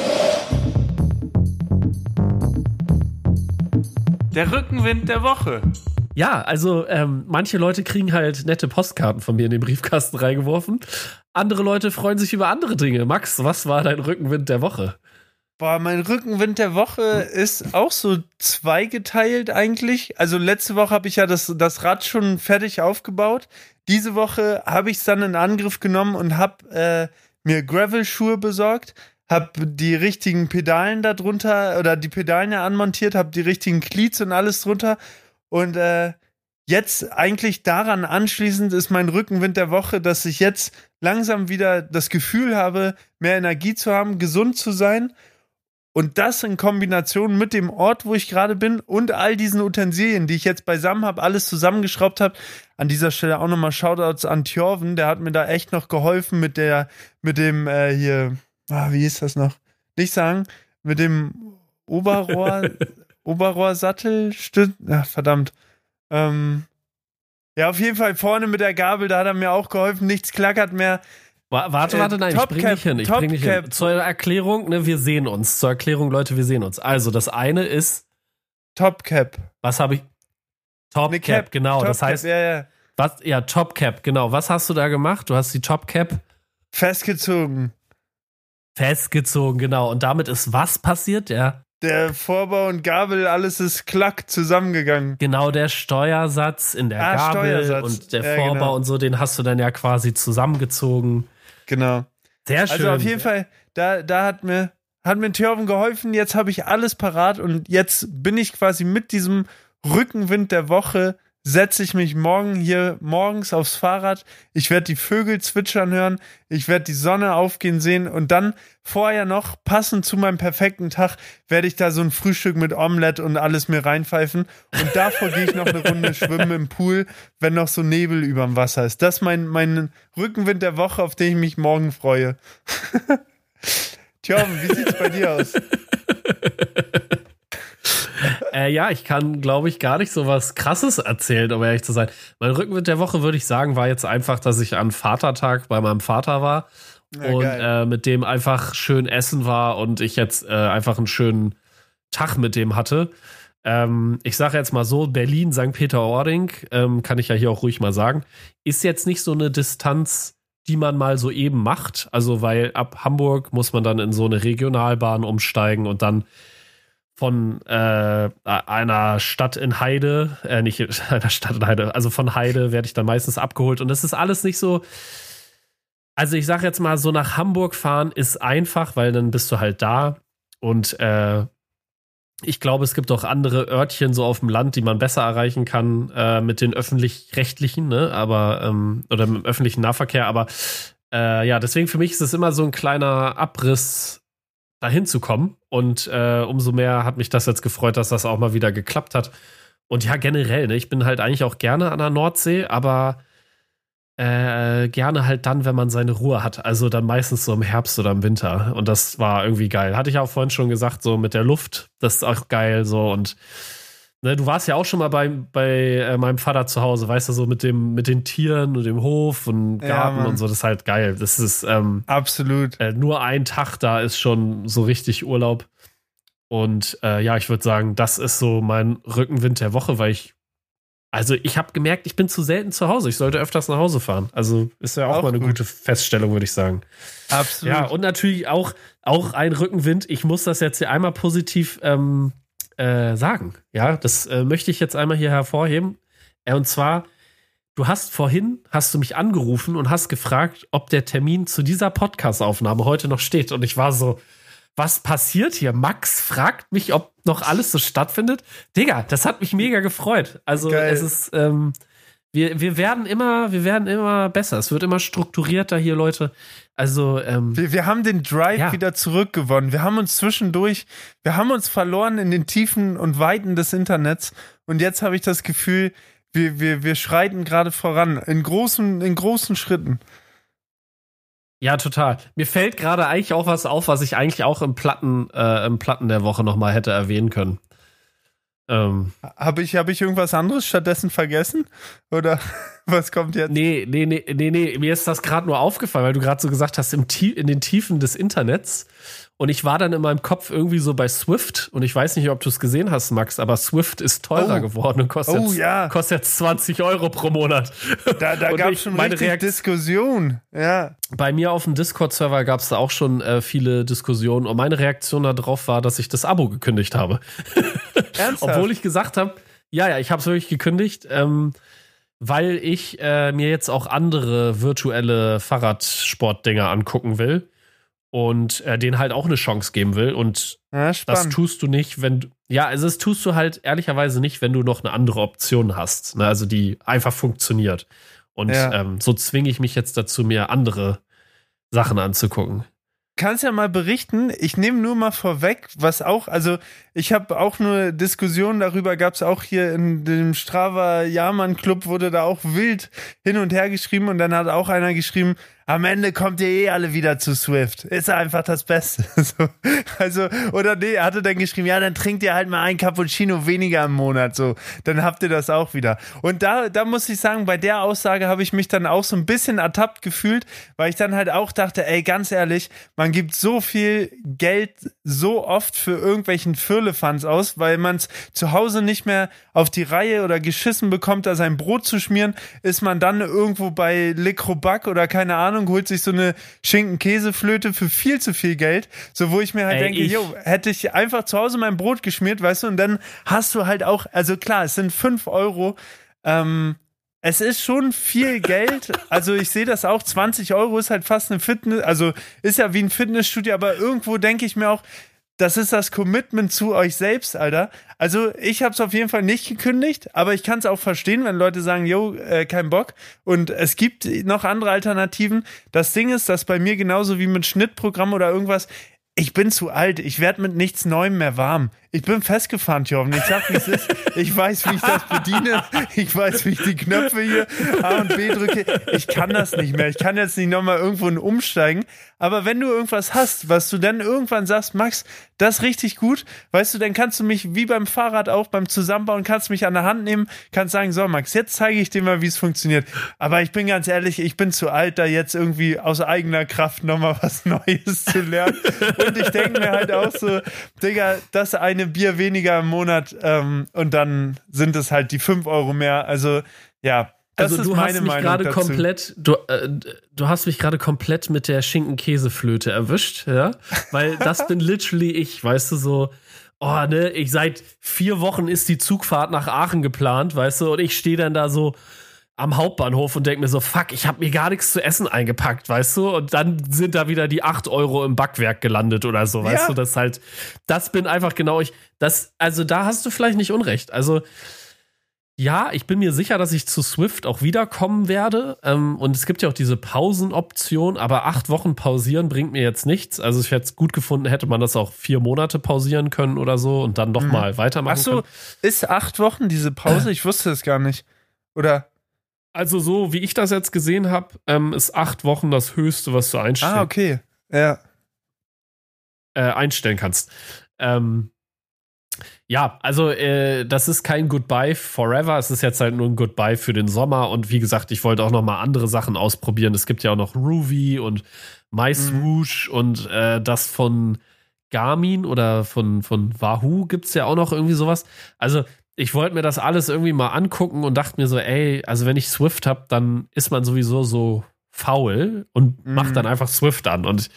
der Rückenwind der Woche. Ja, also manche Leute kriegen halt nette Postkarten von mir in den Briefkasten reingeworfen. Andere Leute freuen sich über andere Dinge. Max, was war dein Rückenwind der Woche? Boah, mein Rückenwind der Woche ist auch so zweigeteilt eigentlich. Also letzte Woche habe ich ja das Rad schon fertig aufgebaut. Diese Woche habe ich es dann in Angriff genommen und habe mir Gravel-Schuhe besorgt, habe die richtigen Pedalen da drunter oder die Pedalen ja anmontiert, habe die richtigen Cleats und alles drunter. Und jetzt eigentlich daran anschließend ist mein Rückenwind der Woche, dass ich jetzt langsam wieder das Gefühl habe, mehr Energie zu haben, gesund zu sein. Und das in Kombination mit dem Ort, wo ich gerade bin und all diesen Utensilien, die ich jetzt beisammen habe, alles zusammengeschraubt habe. An dieser Stelle auch nochmal Shoutouts an Thjörven, der hat mir da echt noch geholfen mit dem hier, wie hieß das noch? Nicht sagen, mit dem Oberrohrsattelstütz. Ach, verdammt. Ja, auf jeden Fall vorne mit der Gabel, da hat er mir auch geholfen, nichts klackert mehr. Warte, nein, ich bring dich hin. Zur Erklärung, ne, wir sehen uns. Zur Erklärung, Leute, wir sehen uns. Also, das eine ist Topcap. Was habe ich? Topcap, genau. Top das heißt, Cap, ja. Was? Ja, Topcap, genau. Was hast du da gemacht? Du hast die Topcap festgezogen, genau. Und damit ist was passiert? Der Vorbau und Gabel, alles ist klack zusammengegangen. Genau, der Steuersatz in der Gabel und der Vorbau genau. Und so, den hast du dann ja quasi zusammengezogen. Genau. Sehr schön. Also auf jeden Fall, da hat mir Thjörven geholfen, jetzt habe ich alles parat und jetzt bin ich quasi mit diesem Rückenwind der Woche, setze ich mich morgens aufs Fahrrad, ich werde die Vögel zwitschern hören, ich werde die Sonne aufgehen sehen und dann vorher noch, passend zu meinem perfekten Tag, werde ich da so ein Frühstück mit Omelette und alles mir reinpfeifen und davor gehe ich noch eine Runde schwimmen im Pool, wenn noch so Nebel überm Wasser ist. Das ist mein Rückenwind der Woche, auf den ich mich morgen freue. Thjörven, wie sieht's bei dir aus? Ja, ich kann, glaube ich, gar nicht so was Krasses erzählen, um ehrlich zu sein. Mein Rückenwind der Woche, würde ich sagen, war jetzt einfach, dass ich an Vatertag bei meinem Vater war und mit dem einfach schön essen war und ich jetzt einfach einen schönen Tag mit dem hatte. Ich sage jetzt mal so, Berlin, St. Peter-Ording, kann ich ja hier auch ruhig mal sagen, ist jetzt nicht so eine Distanz, die man mal so eben macht. Also, weil ab Hamburg muss man dann in so eine Regionalbahn umsteigen und dann von einer Stadt in Heide, nicht einer Stadt in Heide, also von Heide werde ich dann meistens abgeholt und das ist alles nicht so, also ich sag jetzt mal, so nach Hamburg fahren ist einfach, weil dann bist du halt da und ich glaube, es gibt auch andere Örtchen so auf dem Land, die man besser erreichen kann mit den öffentlich-rechtlichen, ne, aber oder mit dem öffentlichen Nahverkehr, aber ja, deswegen für mich ist es immer so ein kleiner Abriss, dahin zu kommen. Und umso mehr hat mich das jetzt gefreut, dass das auch mal wieder geklappt hat. Und ja, generell, ne, ich bin halt eigentlich auch gerne an der Nordsee, aber gerne halt dann, wenn man seine Ruhe hat. Also dann meistens so im Herbst oder im Winter. Und das war irgendwie geil. Hatte ich auch vorhin schon gesagt, so mit der Luft, das ist auch geil so. Und ne, du warst ja auch schon mal bei meinem Vater zu Hause, weißt du, so mit den Tieren und dem Hof und Garten und so, das ist halt geil. Das ist absolut. Nur ein Tag da ist schon so richtig Urlaub. Und ja, ich würde sagen, das ist so mein Rückenwind der Woche, weil ich habe gemerkt, ich bin zu selten zu Hause. Ich sollte öfters nach Hause fahren. Also ist ja auch mal eine gute Feststellung, würde ich sagen. Absolut. Ja, und natürlich auch ein Rückenwind. Ich muss das jetzt hier einmal positiv sagen. Ja, das möchte ich jetzt einmal hier hervorheben. Und zwar, hast du mich angerufen und hast gefragt, ob der Termin zu dieser Podcast-Aufnahme heute noch steht. Und ich war so, was passiert hier? Max fragt mich, ob noch alles so stattfindet. Digga, das hat mich mega gefreut. Also geil. Es ist, wir werden immer besser. Es wird immer strukturierter hier, Leute. Also wir haben den Drive wieder zurückgewonnen. Wir haben uns verloren in den Tiefen und Weiten des Internets. Und jetzt habe ich das Gefühl, wir schreiten gerade voran in großen Schritten. Ja, total. Mir fällt gerade eigentlich auch was auf, was ich eigentlich auch im Platten der Woche nochmal hätte erwähnen können. Habe ich irgendwas anderes stattdessen vergessen? Oder was kommt jetzt? Nee. Mir ist das gerade nur aufgefallen, weil du gerade so gesagt hast, in den Tiefen des Internets. Und ich war dann in meinem Kopf irgendwie so bei Swift. Und ich weiß nicht, ob du es gesehen hast, Max, aber Swift ist teurer geworden und kostet jetzt 20 € pro Monat. Da gab es schon richtig Diskussion. Ja. Bei mir auf dem Discord-Server gab es da auch schon viele Diskussionen. Und meine Reaktion darauf war, dass ich das Abo gekündigt habe. Ernsthaft? Obwohl ich gesagt habe, ja, ich habe es wirklich gekündigt, weil ich mir jetzt auch andere virtuelle Fahrradsportdinger angucken will. Und denen halt auch eine Chance geben will. Und das tust du nicht, das tust du halt ehrlicherweise nicht, wenn du noch eine andere Option hast, ne? Also die einfach funktioniert. Und so zwinge ich mich jetzt dazu, mir andere Sachen anzugucken. Kannst ja mal berichten, ich nehme nur mal vorweg, ich habe auch nur Diskussionen darüber, gab es auch hier in dem Strava Jahrmann Club, wurde da auch wild hin und her geschrieben und dann hat auch einer geschrieben, am Ende kommt ihr alle wieder zu Swift. Ist einfach das Beste. Er hatte dann geschrieben, ja, dann trinkt ihr halt mal ein Cappuccino weniger im Monat, so. Dann habt ihr das auch wieder. Und da muss ich sagen, bei der Aussage habe ich mich dann auch so ein bisschen ertappt gefühlt, weil ich dann halt auch dachte, ey, ganz ehrlich, man gibt so viel Geld so oft für irgendwelchen Firlefanz aus, weil man es zu Hause nicht mehr auf die Reihe oder geschissen bekommt, da sein Brot zu schmieren, ist man dann irgendwo bei Le Crobac oder keine Ahnung, holt sich so eine Schinken-Käseflöte für viel zu viel Geld, so wo ich mir halt denke, hätte ich einfach zu Hause mein Brot geschmiert, weißt du, und dann hast du halt auch, also klar, es sind 5 €, es ist schon viel Geld, also ich sehe das auch, 20 € ist halt fast eine Fitness, also ist ja wie ein Fitnessstudio, aber irgendwo denke ich mir auch, das ist das Commitment zu euch selbst, Alter. Also ich habe es auf jeden Fall nicht gekündigt, aber ich kann es auch verstehen, wenn Leute sagen, kein Bock. Und es gibt noch andere Alternativen. Das Ding ist, dass bei mir genauso wie mit Schnittprogramm oder irgendwas, ich bin zu alt, ich werde mit nichts Neuem mehr warm. Ich bin festgefahren, Jochen. Ich sag, wie es ist. Ich weiß, wie ich das bediene. Ich weiß, wie ich die Knöpfe hier A und B drücke. Ich kann das nicht mehr. Ich kann jetzt nicht nochmal irgendwo umsteigen. Aber wenn du irgendwas hast, was du dann irgendwann sagst, Max, das ist richtig gut, weißt du, dann kannst du mich wie beim Fahrrad auch beim Zusammenbauen, kannst mich an der Hand nehmen, kannst sagen, so Max, jetzt zeige ich dir mal, wie es funktioniert. Aber ich bin ganz ehrlich, ich bin zu alt, da jetzt irgendwie aus eigener Kraft nochmal was Neues zu lernen. Und ich denke mir halt auch so, Digga, das eine Bier weniger im Monat und dann sind es halt die 5 € mehr. Also ja, das ist meine Meinung dazu. Du hast mich gerade komplett mit der Schinken-Käseflöte erwischt, ja? Weil das bin literally ich, weißt du, so, seit 4 Wochen ist die Zugfahrt nach Aachen geplant, weißt du, und ich stehe dann da so am Hauptbahnhof und denke mir so, fuck, ich habe mir gar nichts zu essen eingepackt, weißt du, und dann sind da wieder die 8 € im Backwerk gelandet oder so, weißt du, das bin einfach genau ich, also da hast du vielleicht nicht unrecht, also ja, ich bin mir sicher, dass ich zu Swift auch wiederkommen werde. Und es gibt ja auch diese Pausenoption, aber 8 Wochen pausieren bringt mir jetzt nichts. Also ich hätte es gut gefunden, hätte man das auch 4 Monate pausieren können oder so und dann nochmal weitermachen können. Ach so, ist 8 Wochen diese Pause? Ich wusste es gar nicht. Oder? Also so, wie ich das jetzt gesehen habe, ist 8 Wochen das Höchste, was du okay. Ja. Einstellen kannst. Ja, also das ist kein Goodbye forever. Es ist jetzt halt nur ein Goodbye für den Sommer. Und wie gesagt, ich wollte auch noch mal andere Sachen ausprobieren. Es gibt ja auch noch Ruvi und MySwoosh und das von Garmin oder von Wahoo gibt's ja auch noch irgendwie sowas. Also ich wollte mir das alles irgendwie mal angucken und dachte mir so, ey, also wenn ich Swift habe, dann ist man sowieso so faul und macht dann einfach Swift an. Und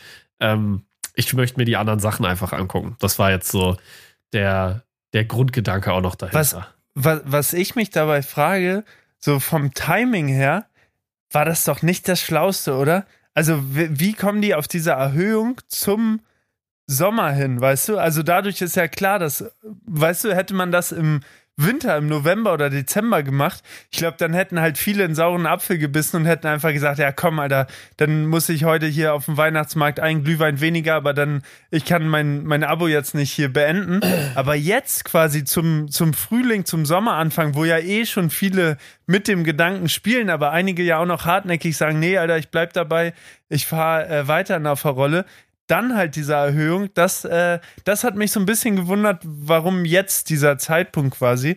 ich möchte mir die anderen Sachen einfach angucken. Das war jetzt so der Grundgedanke auch noch dahinter. Was ich mich dabei frage, so vom Timing her, war das doch nicht das Schlauste, oder? Also wie kommen die auf diese Erhöhung zum Sommer hin, weißt du? Also dadurch ist ja klar, dass, weißt du, hätte man das im Winter, im November oder Dezember gemacht, ich glaube, dann hätten halt viele einen sauren Apfel gebissen und hätten einfach gesagt, ja komm, Alter, dann muss ich heute hier auf dem Weihnachtsmarkt einen Glühwein weniger, aber dann, ich kann mein Abo jetzt nicht hier beenden. Aber jetzt quasi zum Frühling, zum Sommeranfang, wo ja eh schon viele mit dem Gedanken spielen, aber einige ja auch noch hartnäckig sagen, nee, Alter, ich bleib dabei, ich fahre weiterhin auf der Rolle. Dann halt diese Erhöhung, das hat mich so ein bisschen gewundert, warum jetzt dieser Zeitpunkt quasi.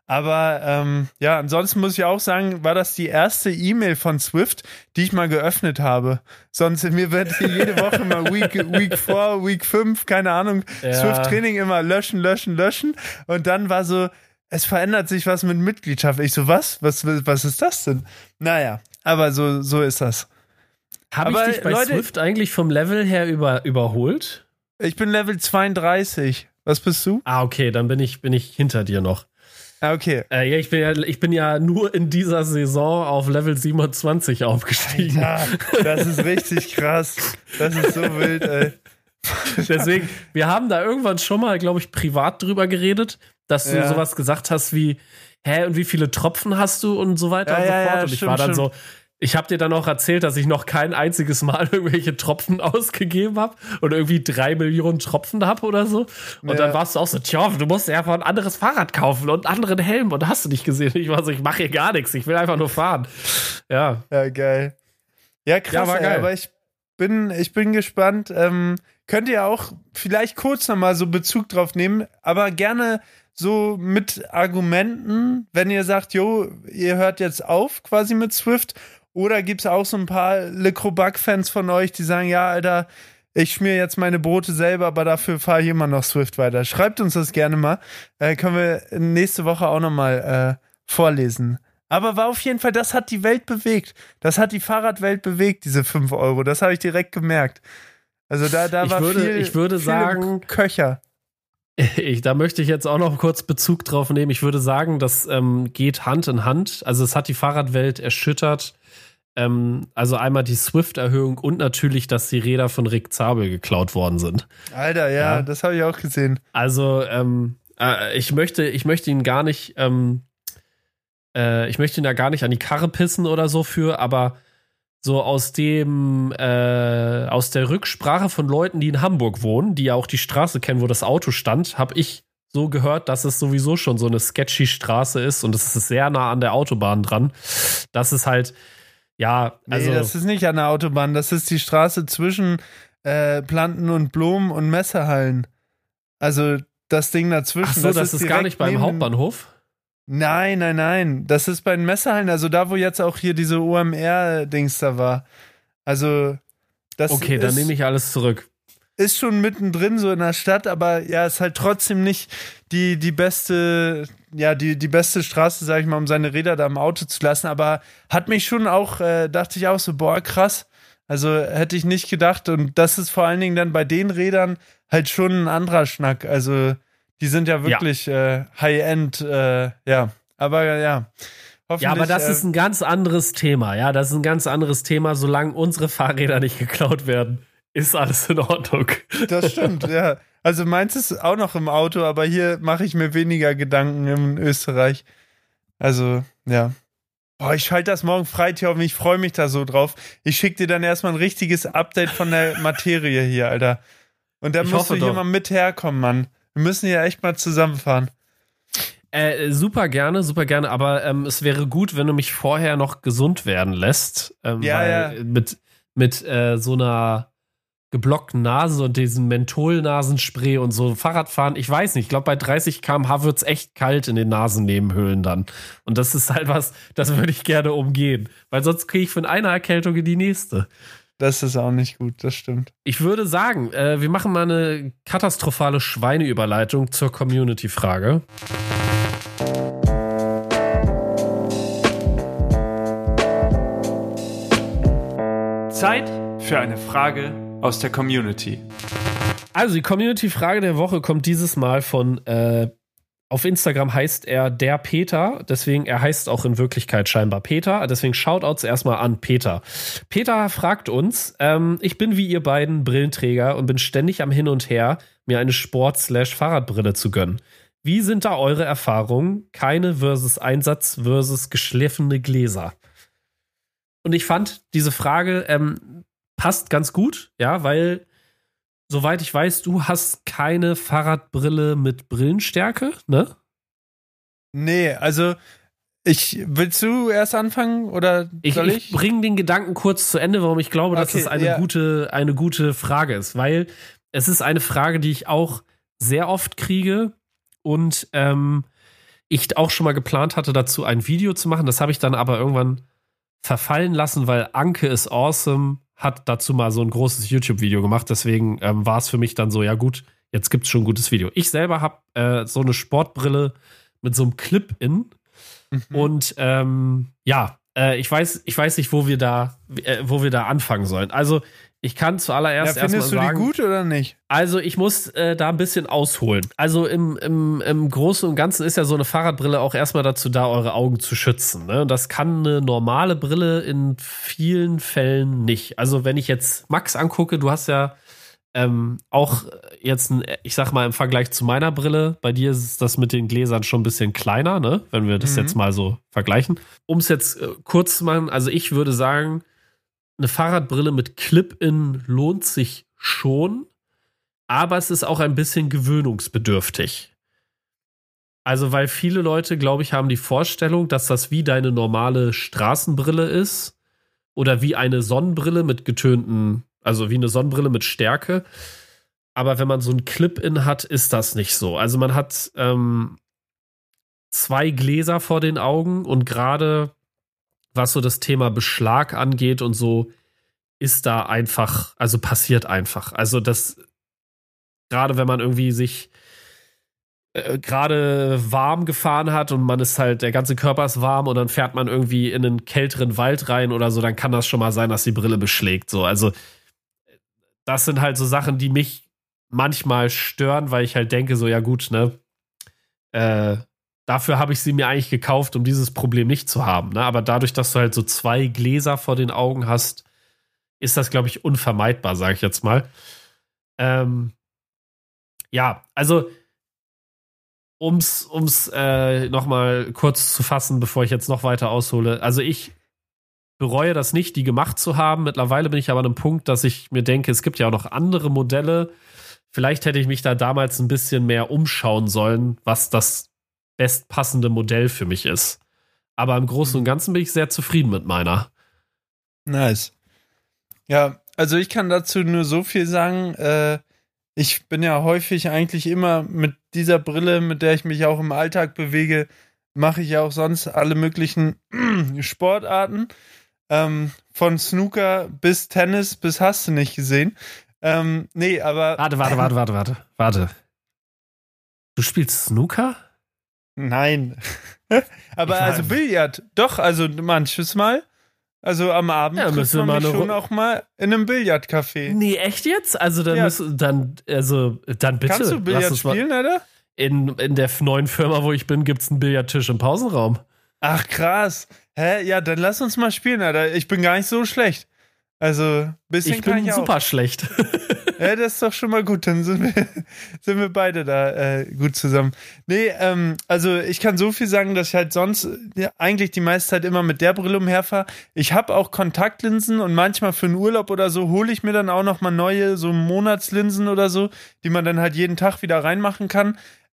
Aber ja, ansonsten muss ich auch sagen, war das die erste E-Mail von Swift, die ich mal geöffnet habe. Sonst, mir wird hier jede Woche mal Week 4, Week 5, keine Ahnung, ja. Swift-Training immer löschen. Und dann war so, es verändert sich was mit Mitgliedschaft. Ich so, was? Was ist das denn? Naja, aber so ist das. Habe ich dich bei Swift eigentlich vom Level her überholt? Ich bin Level 32. Was bist du? Ah, okay, dann bin ich hinter dir noch. Ah, okay. Ja, ich bin ja nur in dieser Saison auf Level 27 aufgestiegen. Alter, das ist richtig krass. Das ist so wild, ey. Deswegen, wir haben da irgendwann schon mal, glaube ich, privat drüber geredet, dass du sowas gesagt hast wie, und wie viele Tropfen hast du und so weiter und so fort. Und ich war dann so, ich habe dir dann auch erzählt, dass ich noch kein einziges Mal irgendwelche Tropfen ausgegeben habe und irgendwie 3 Millionen Tropfen habe oder so. Und dann warst du auch so, tja, du musst ja einfach ein anderes Fahrrad kaufen und einen anderen Helm. Und hast du nicht gesehen? Ich war so, ich mache hier gar nichts. Ich will einfach nur fahren. Ja. Ja, geil. Ja, krass, ja, war geil. Aber ich bin gespannt. Könnt ihr auch vielleicht kurz nochmal so Bezug drauf nehmen, aber gerne so mit Argumenten, wenn ihr sagt, jo, ihr hört jetzt auf quasi mit Swift. Oder gibt es auch so ein paar Le Crobac-Fans von euch, die sagen, ja, Alter, ich schmier jetzt meine Brote selber, aber dafür fahre ich immer noch Swift weiter. Schreibt uns das gerne mal. Können wir nächste Woche auch nochmal vorlesen. Aber war auf jeden Fall, das hat die Welt bewegt. Das hat die Fahrradwelt bewegt, diese 5 Euro. Das habe ich direkt gemerkt. Also da war ich würde sagen, Köcher. Da möchte ich jetzt auch noch kurz Bezug drauf nehmen. Ich würde sagen, das geht Hand in Hand. Also es hat die Fahrradwelt erschüttert. Also einmal die Swift-Erhöhung und natürlich, dass die Räder von Rick Zabel geklaut worden sind. Alter, ja. Das habe ich auch gesehen. Also ich möchte ihn gar nicht ich möchte ihn da gar nicht an die Karre pissen oder so für, aber so aus der Rücksprache von Leuten, die in Hamburg wohnen, die ja auch die Straße kennen, wo das Auto stand, habe ich so gehört, dass es sowieso schon so eine sketchy Straße ist und es ist sehr nah an der Autobahn dran. Das ist halt, ja, also. Nee, das ist nicht an der Autobahn, das ist die Straße zwischen Planten und Blumen und Messehallen. Also das Ding dazwischen. Ach so, das ist gar nicht beim Hauptbahnhof? Nein. Das ist bei den Messehallen, also da, wo jetzt auch hier diese OMR-Dings da war. Also, das okay, dann nehme ich alles zurück. Ist schon mittendrin so in der Stadt, aber ja, ist halt trotzdem nicht die beste, ja, die beste Straße, sag ich mal, um seine Räder da im Auto zu lassen. Aber hat mich schon auch, dachte ich auch so, boah, krass. Also hätte ich nicht gedacht. Und das ist vor allen Dingen dann bei den Rädern halt schon ein anderer Schnack. Also die sind ja wirklich High-End, ja. Aber ja. Ja, aber das ist ein ganz anderes Thema. Ja, das ist ein ganz anderes Thema. Solange unsere Fahrräder nicht geklaut werden, ist alles in Ordnung. Das stimmt, ja. Also meins ist auch noch im Auto, aber hier mache ich mir weniger Gedanken in Österreich. Also, ja. Boah, ich schalte das morgen frei, Thorben. Ich freue mich da so drauf. Ich schicke dir dann erstmal ein richtiges Update von der Materie hier, Alter. Und dann musst du hier mal mit herkommen, Mann. Wir müssen hier echt mal zusammenfahren. Super gerne, aber es wäre gut, wenn du mich vorher noch gesund werden lässt. Weil mit so einer geblockten Nase und diesem Menthol-Nasenspray und so Fahrradfahren, ich weiß nicht, ich glaube bei 30 km/h wird es echt kalt in den Nasennebenhöhlen dann. Und das ist halt was, das würde ich gerne umgehen, weil sonst kriege ich von einer Erkältung in die nächste. Das ist auch nicht gut, das stimmt. Ich würde sagen, wir machen mal eine katastrophale Schweineüberleitung zur Community-Frage. Zeit für eine Frage aus der Community. Also die Community-Frage der Woche kommt dieses Mal von, auf Instagram heißt er der Peter, deswegen er heißt auch in Wirklichkeit scheinbar Peter, deswegen Shoutouts erstmal an Peter. Peter fragt uns, ich bin wie ihr beiden Brillenträger und bin ständig am Hin und Her, mir eine Sport/Fahrradbrille zu gönnen. Wie sind da eure Erfahrungen? Keine versus Einsatz versus geschliffene Gläser. Und ich fand, diese Frage passt ganz gut, ja, weil, soweit ich weiß, du hast keine Fahrradbrille mit Brillenstärke, ne? Nee, also willst du erst anfangen oder soll ich? Ich bringe den Gedanken kurz zu Ende, warum ich glaube, dass es eine gute Frage ist, weil es ist eine Frage, die ich auch sehr oft kriege und ich auch schon mal geplant hatte, dazu ein Video zu machen. Das habe ich dann aber irgendwann verfallen lassen, weil Anke is Awesome hat dazu mal so ein großes YouTube-Video gemacht. Deswegen war es für mich dann so, ja gut, jetzt gibt es schon ein gutes Video. Ich selber habe so eine Sportbrille mit so einem Clip-In. Und ich weiß nicht, wo wir da anfangen sollen. Also ich kann zuallererst erstmal sagen. Findest du die gut oder nicht? Also ich muss da ein bisschen ausholen. Also im Großen und Ganzen ist ja so eine Fahrradbrille auch erstmal dazu da, eure Augen zu schützen. Ne? Und das kann eine normale Brille in vielen Fällen nicht. Also wenn ich jetzt Max angucke, du hast ja auch jetzt, ich sag mal im Vergleich zu meiner Brille, bei dir ist das mit den Gläsern schon ein bisschen kleiner, ne? Wenn wir das jetzt mal so vergleichen. Um es jetzt kurz zu machen, also ich würde sagen, eine Fahrradbrille mit Clip-In lohnt sich schon, aber es ist auch ein bisschen gewöhnungsbedürftig. Also, weil viele Leute, glaube ich, haben die Vorstellung, dass das wie deine normale Straßenbrille ist oder wie eine Sonnenbrille mit getönten, also wie eine Sonnenbrille mit Stärke. Aber wenn man so ein Clip-In hat, ist das nicht so. Also man hat 2 Gläser vor den Augen und gerade was so das Thema Beschlag angeht und so, ist da einfach, also passiert einfach. Also das, gerade wenn man irgendwie sich gerade warm gefahren hat und man ist halt, der ganze Körper ist warm und dann fährt man irgendwie in einen kälteren Wald rein oder so, dann kann das schon mal sein, dass die Brille beschlägt. So, also das sind halt so Sachen, die mich manchmal stören, weil ich halt denke, so ja gut, ne, dafür habe ich sie mir eigentlich gekauft, um dieses Problem nicht zu haben. Ne? Aber dadurch, dass du halt so 2 Gläser vor den Augen hast, ist das, glaube ich, unvermeidbar, sage ich jetzt mal. Ja, also um's noch mal kurz zu fassen, bevor ich jetzt noch weiter aushole. Also ich bereue das nicht, die gemacht zu haben. Mittlerweile bin ich aber an einem Punkt, dass ich mir denke, es gibt ja auch noch andere Modelle. Vielleicht hätte ich mich da damals ein bisschen mehr umschauen sollen, was das bestpassende Modell für mich ist. Aber im Großen und Ganzen bin ich sehr zufrieden mit meiner. Nice. Ja, also ich kann dazu nur so viel sagen. Ich bin ja häufig eigentlich immer mit dieser Brille, mit der ich mich auch im Alltag bewege, mache ich ja auch sonst alle möglichen Sportarten. Von Snooker bis Tennis bis hast du nicht gesehen. Nee, aber... Warte. Du spielst Snooker? Nein. Aber also Billard, doch, also manches Mal. Also am Abend trifft man mich schon auch mal in einem Billardcafé. Nee, echt jetzt? Also dann bitte. Kannst du Billard spielen, Alter? In der neuen Firma, wo ich bin, gibt's einen Billardtisch im Pausenraum. Ach, krass. Hä? Ja, dann lass uns mal spielen, Alter. Ich bin gar nicht so schlecht. Also, ein bisschen ich bin super schlecht. Ja, das ist doch schon mal gut. Dann sind wir beide da gut zusammen. Nee, also ich kann so viel sagen, dass ich halt sonst eigentlich die meiste Zeit immer mit der Brille umherfahre. Ich habe auch Kontaktlinsen und manchmal für einen Urlaub oder so hole ich mir dann auch noch mal neue, so Monatslinsen oder so, die man dann halt jeden Tag wieder reinmachen kann.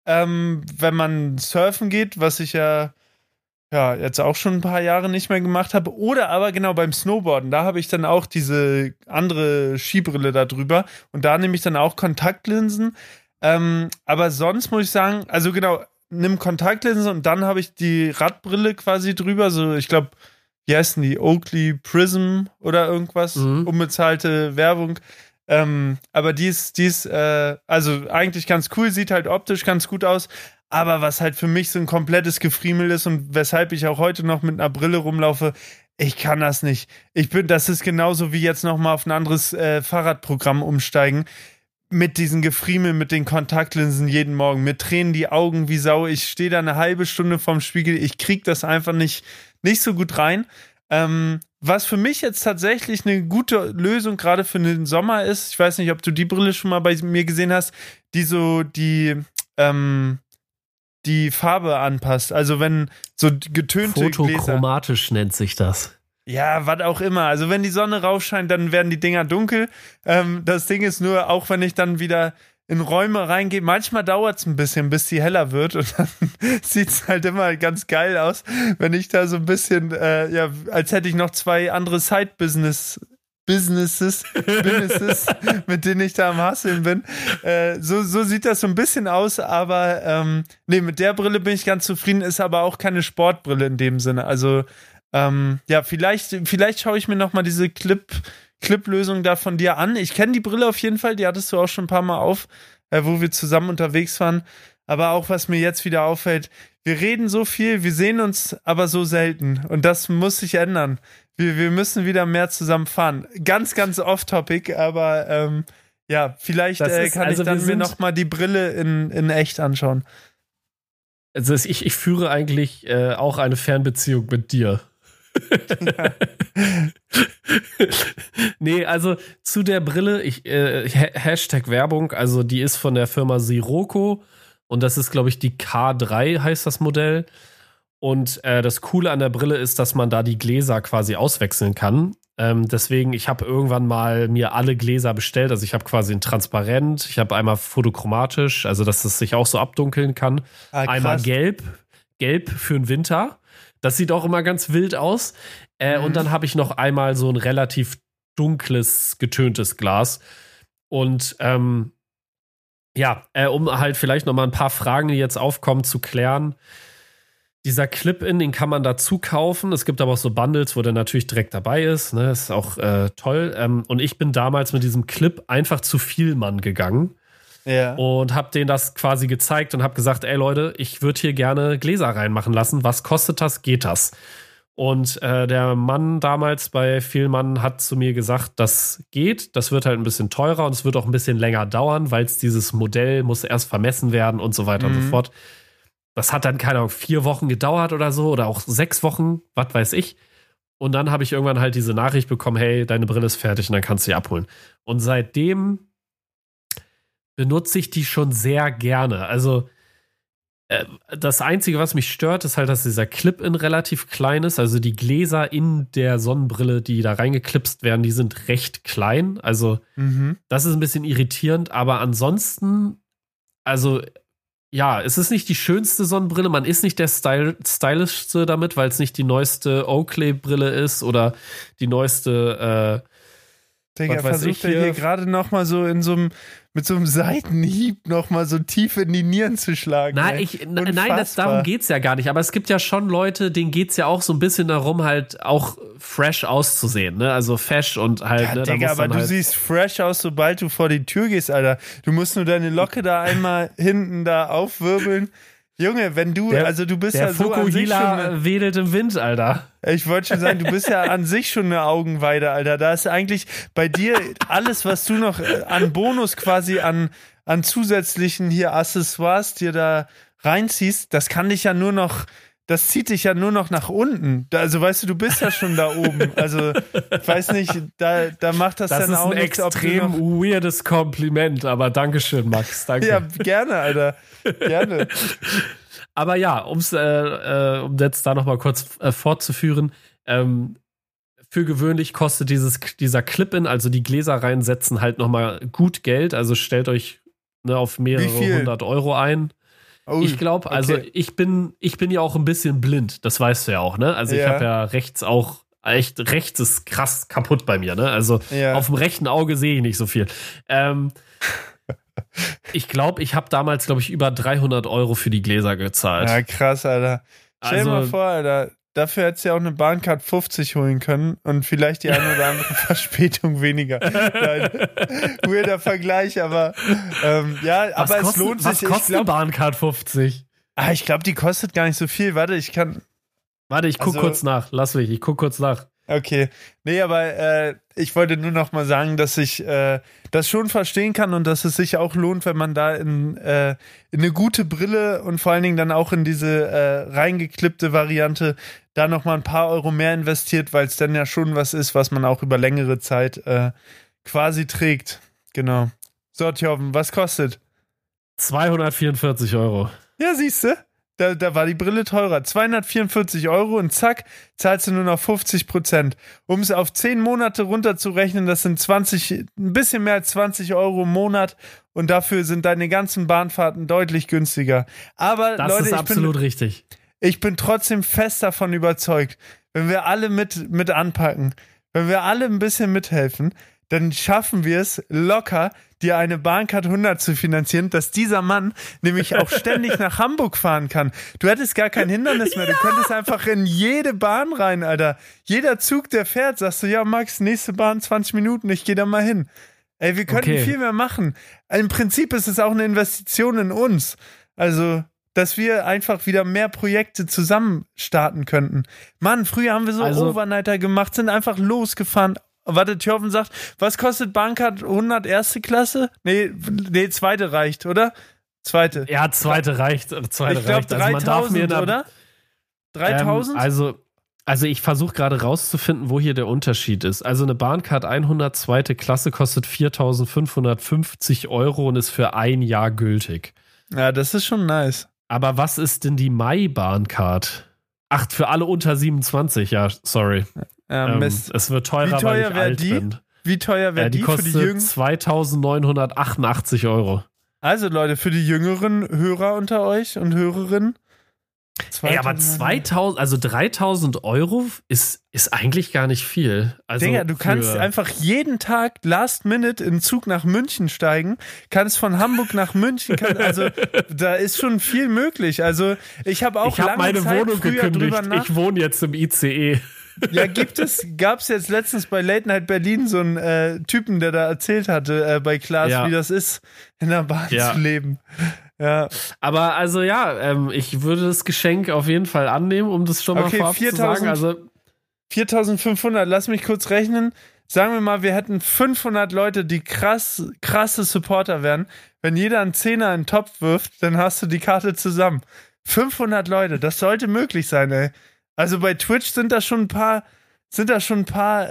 wenn man surfen geht, was ich ja jetzt auch schon ein paar Jahre nicht mehr gemacht habe. Oder aber genau beim Snowboarden, da habe ich dann auch diese andere Skibrille da drüber. Und da nehme ich dann auch Kontaktlinsen. Aber sonst muss ich sagen, also genau, nimm Kontaktlinsen und dann habe ich die Radbrille quasi drüber. So, ich glaube, wie heißen die? Oakley Prism oder irgendwas. Unbezahlte Werbung. Aber die ist also eigentlich ganz cool, sieht halt optisch ganz gut aus. Aber was halt für mich so ein komplettes Gefriemel ist und weshalb ich auch heute noch mit einer Brille rumlaufe, ich kann das nicht. Das ist genauso wie jetzt nochmal auf ein anderes Fahrradprogramm umsteigen. Mit diesen Gefriemeln, mit den Kontaktlinsen jeden Morgen, mit Tränen die Augen wie Sau. Ich stehe da eine halbe Stunde vorm Spiegel. Ich krieg das einfach nicht so gut rein. Was für mich jetzt tatsächlich eine gute Lösung gerade für den Sommer ist, ich weiß nicht, ob du die Brille schon mal bei mir gesehen hast, die Farbe anpasst. Also wenn so getönte Photochromatisch Gläser, nennt sich das. Ja, was auch immer. Also wenn die Sonne rausscheint, dann werden die Dinger dunkel. Das Ding ist nur, auch wenn ich dann wieder in Räume reingehe, manchmal dauert es ein bisschen, bis die heller wird und dann sieht es halt immer ganz geil aus, wenn ich da so ein bisschen, als hätte ich noch 2 andere Side-Businesses, mit denen ich da am Hasseln bin. So sieht das so ein bisschen aus, aber mit der Brille bin ich ganz zufrieden, ist aber auch keine Sportbrille in dem Sinne. Also vielleicht schaue ich mir nochmal diese Clip-Lösung da von dir an. Ich kenne die Brille auf jeden Fall, die hattest du auch schon ein paar Mal auf, wo wir zusammen unterwegs waren. Aber auch, was mir jetzt wieder auffällt, wir reden so viel, wir sehen uns aber so selten. Und das muss sich ändern. Wir müssen wieder mehr zusammen fahren. Ganz, ganz off-topic, aber vielleicht kann ich dann mir nochmal die Brille in echt anschauen. Also ich führe eigentlich auch eine Fernbeziehung mit dir. Ja. Nee, also zu der Brille, Hashtag Werbung, also die ist von der Firma Sirocco und das ist, glaube ich, die K3 heißt das Modell. Und das Coole an der Brille ist, dass man da die Gläser quasi auswechseln kann. Deswegen, ich habe irgendwann mal mir alle Gläser bestellt. Also ich habe quasi ein Transparent, ich habe einmal photochromatisch, also dass es sich auch so abdunkeln kann. Einmal gelb für den Winter. Das sieht auch immer ganz wild aus. Und dann habe ich noch einmal so ein relativ dunkles, getöntes Glas. Und um halt vielleicht noch mal ein paar Fragen, die jetzt aufkommen, zu klären. Dieser Clip-In, den kann man dazu kaufen. Es gibt aber auch so Bundles, wo der natürlich direkt dabei ist. Ne? Das ist auch toll. Und ich bin damals mit diesem Clip einfach zu Vielmann gegangen. Ja. Und hab denen das quasi gezeigt und hab gesagt, ey Leute, ich würde hier gerne Gläser reinmachen lassen. Was kostet das? Geht das? Und der Mann damals bei Vielmann hat zu mir gesagt, das geht. Das wird halt ein bisschen teurer und es wird auch ein bisschen länger dauern, weil es dieses Modell muss erst vermessen werden und so weiter und so fort. Das hat dann, keine Ahnung, 4 Wochen gedauert oder so oder auch 6 Wochen, was weiß ich. Und dann habe ich irgendwann halt diese Nachricht bekommen, hey, deine Brille ist fertig und dann kannst du sie abholen. Und seitdem benutze ich die schon sehr gerne. Also das Einzige, was mich stört, ist halt, dass dieser Clip-In relativ klein ist. Also die Gläser in der Sonnenbrille, die da reingeklipst werden, die sind recht klein. Also das ist ein bisschen irritierend. Aber ansonsten, also ja, es ist nicht die schönste Sonnenbrille. Man ist nicht der stylischste damit, weil es nicht die neueste Oakley-Brille ist oder die neueste Digga, versucht er hier gerade noch mal so mit so einem Seitenhieb noch mal so tief in die Nieren zu schlagen. Nein, darum geht's ja gar nicht. Aber es gibt ja schon Leute, denen geht's ja auch so ein bisschen darum, halt auch fresh auszusehen, ne? Also fesch und halt, ja, ne? Digga, aber du siehst fresh aus, sobald du vor die Tür gehst, Alter. Du musst nur deine Locke da einmal hinten da aufwirbeln. Junge, wenn du, du bist ja so an sich schon wedelt im Wind, Alter. Ich wollte schon sagen, du bist ja an sich schon eine Augenweide, Alter. Da ist eigentlich bei dir alles, was du noch an Bonus quasi an zusätzlichen hier Accessoires dir da reinziehst, das zieht dich ja nur noch nach unten. Also weißt du bist ja schon da oben. Also ich weiß nicht, da macht das dann auch nichts. Das ist ein extrem weirdes Kompliment, aber Dankeschön, Max. Danke. Ja, gerne, Alter. Gerne. Aber ja, um jetzt da noch mal kurz fortzuführen, für gewöhnlich kostet dieser Clip-In, also die Gläser reinsetzen, halt noch mal gut Geld. Also stellt euch auf mehrere 100 Euro ein. Oh, ich glaube, also okay. ich bin ja auch ein bisschen blind, das weißt du ja auch, ne? Also ich habe ja rechts ist krass kaputt bei mir, ne? Also auf dem rechten Auge sehe ich nicht so viel. Ich glaube, ich habe damals, über 300 € für die Gläser gezahlt. Ja, krass, Alter. Stell dir Also, mal vor, Alter, dafür hättest du ja auch eine Bahncard 50 holen können und vielleicht die eine oder andere Verspätung weniger. Weirder Vergleich, aber aber es lohnt sich. Was kostet eine Bahncard 50? Ich glaube, die kostet gar nicht so viel. Warte, ich guck kurz nach. Lass mich, ich guck kurz nach. Okay. Nee, aber ich wollte nur noch mal sagen, dass ich das schon verstehen kann und dass es sich auch lohnt, wenn man da in eine gute Brille und vor allen Dingen dann auch in diese reingeklippte Variante da noch mal ein paar Euro mehr investiert, weil es dann ja schon was ist, was man auch über längere Zeit quasi trägt. Genau. So, Thjörven, was kostet? 244 €. Ja, siehst du? Da war die Brille teurer. 244 € und zack, zahlst du nur noch 50%. Um es auf 10 Monate runterzurechnen, das sind ein bisschen mehr als 20 € im Monat und dafür sind deine ganzen Bahnfahrten deutlich günstiger. Aber das Leute, ist absolut richtig. Ich bin trotzdem fest davon überzeugt, wenn wir alle mit anpacken, wenn wir alle ein bisschen mithelfen, dann schaffen wir es locker, dir eine Bahncard 100 zu finanzieren, dass dieser Mann nämlich auch ständig nach Hamburg fahren kann. Du hättest gar kein Hindernis mehr. Du könntest einfach in jede Bahn rein, Alter. Jeder Zug, der fährt, sagst du, ja, Max, nächste Bahn 20 Minuten, ich gehe da mal hin. Ey, wir könnten viel mehr machen. Im Prinzip ist es auch eine Investition in uns. Also, dass wir einfach wieder mehr Projekte zusammen starten könnten. Mann, früher haben wir so Overnighter gemacht, sind einfach losgefahren. Warte, Thjörven sagt, was kostet Bahncard 100 erste Klasse? Nee, zweite reicht, oder? Zweite. Ja, zweite reicht. Ich glaube 3.000, oder? 3.000? Also ich versuche gerade rauszufinden, wo hier der Unterschied ist. Also eine Bahncard 100 zweite Klasse kostet 4.550 € und ist für ein Jahr gültig. Ja, das ist schon nice. Aber was ist denn die Mai-Bahncard? Ach, für alle unter 27, ja, sorry. Mist. Es wird teurer, weil ich alt bin. Wie teuer wäre die für die Jüngeren? 2.988 €. Also Leute, für die jüngeren Hörer unter euch und Hörerinnen. Ey, aber 3.000 € ist eigentlich gar nicht viel. Also Digga, du kannst einfach jeden Tag last minute in den Zug nach München steigen, kannst von Hamburg nach München, also da ist schon viel möglich. Also ich habe auch lange meine Zeit Wohnung früher gekündigt. drüber Ich wohne jetzt im ICE. Ja, gab es jetzt letztens bei Late Night Berlin so einen Typen, der da erzählt hatte bei Klaas, wie das ist, in der Bahn zu leben. Ja. Aber also ich würde das Geschenk auf jeden Fall annehmen, um das schon mal vorab zu sagen. Also 4.500, lass mich kurz rechnen. Sagen wir mal, wir hätten 500 Leute, die krasse Supporter wären. Wenn jeder einen Zehner in den Topf wirft, dann hast du die Karte zusammen. 500 Leute, das sollte möglich sein, ey. Also bei Twitch sind da schon ein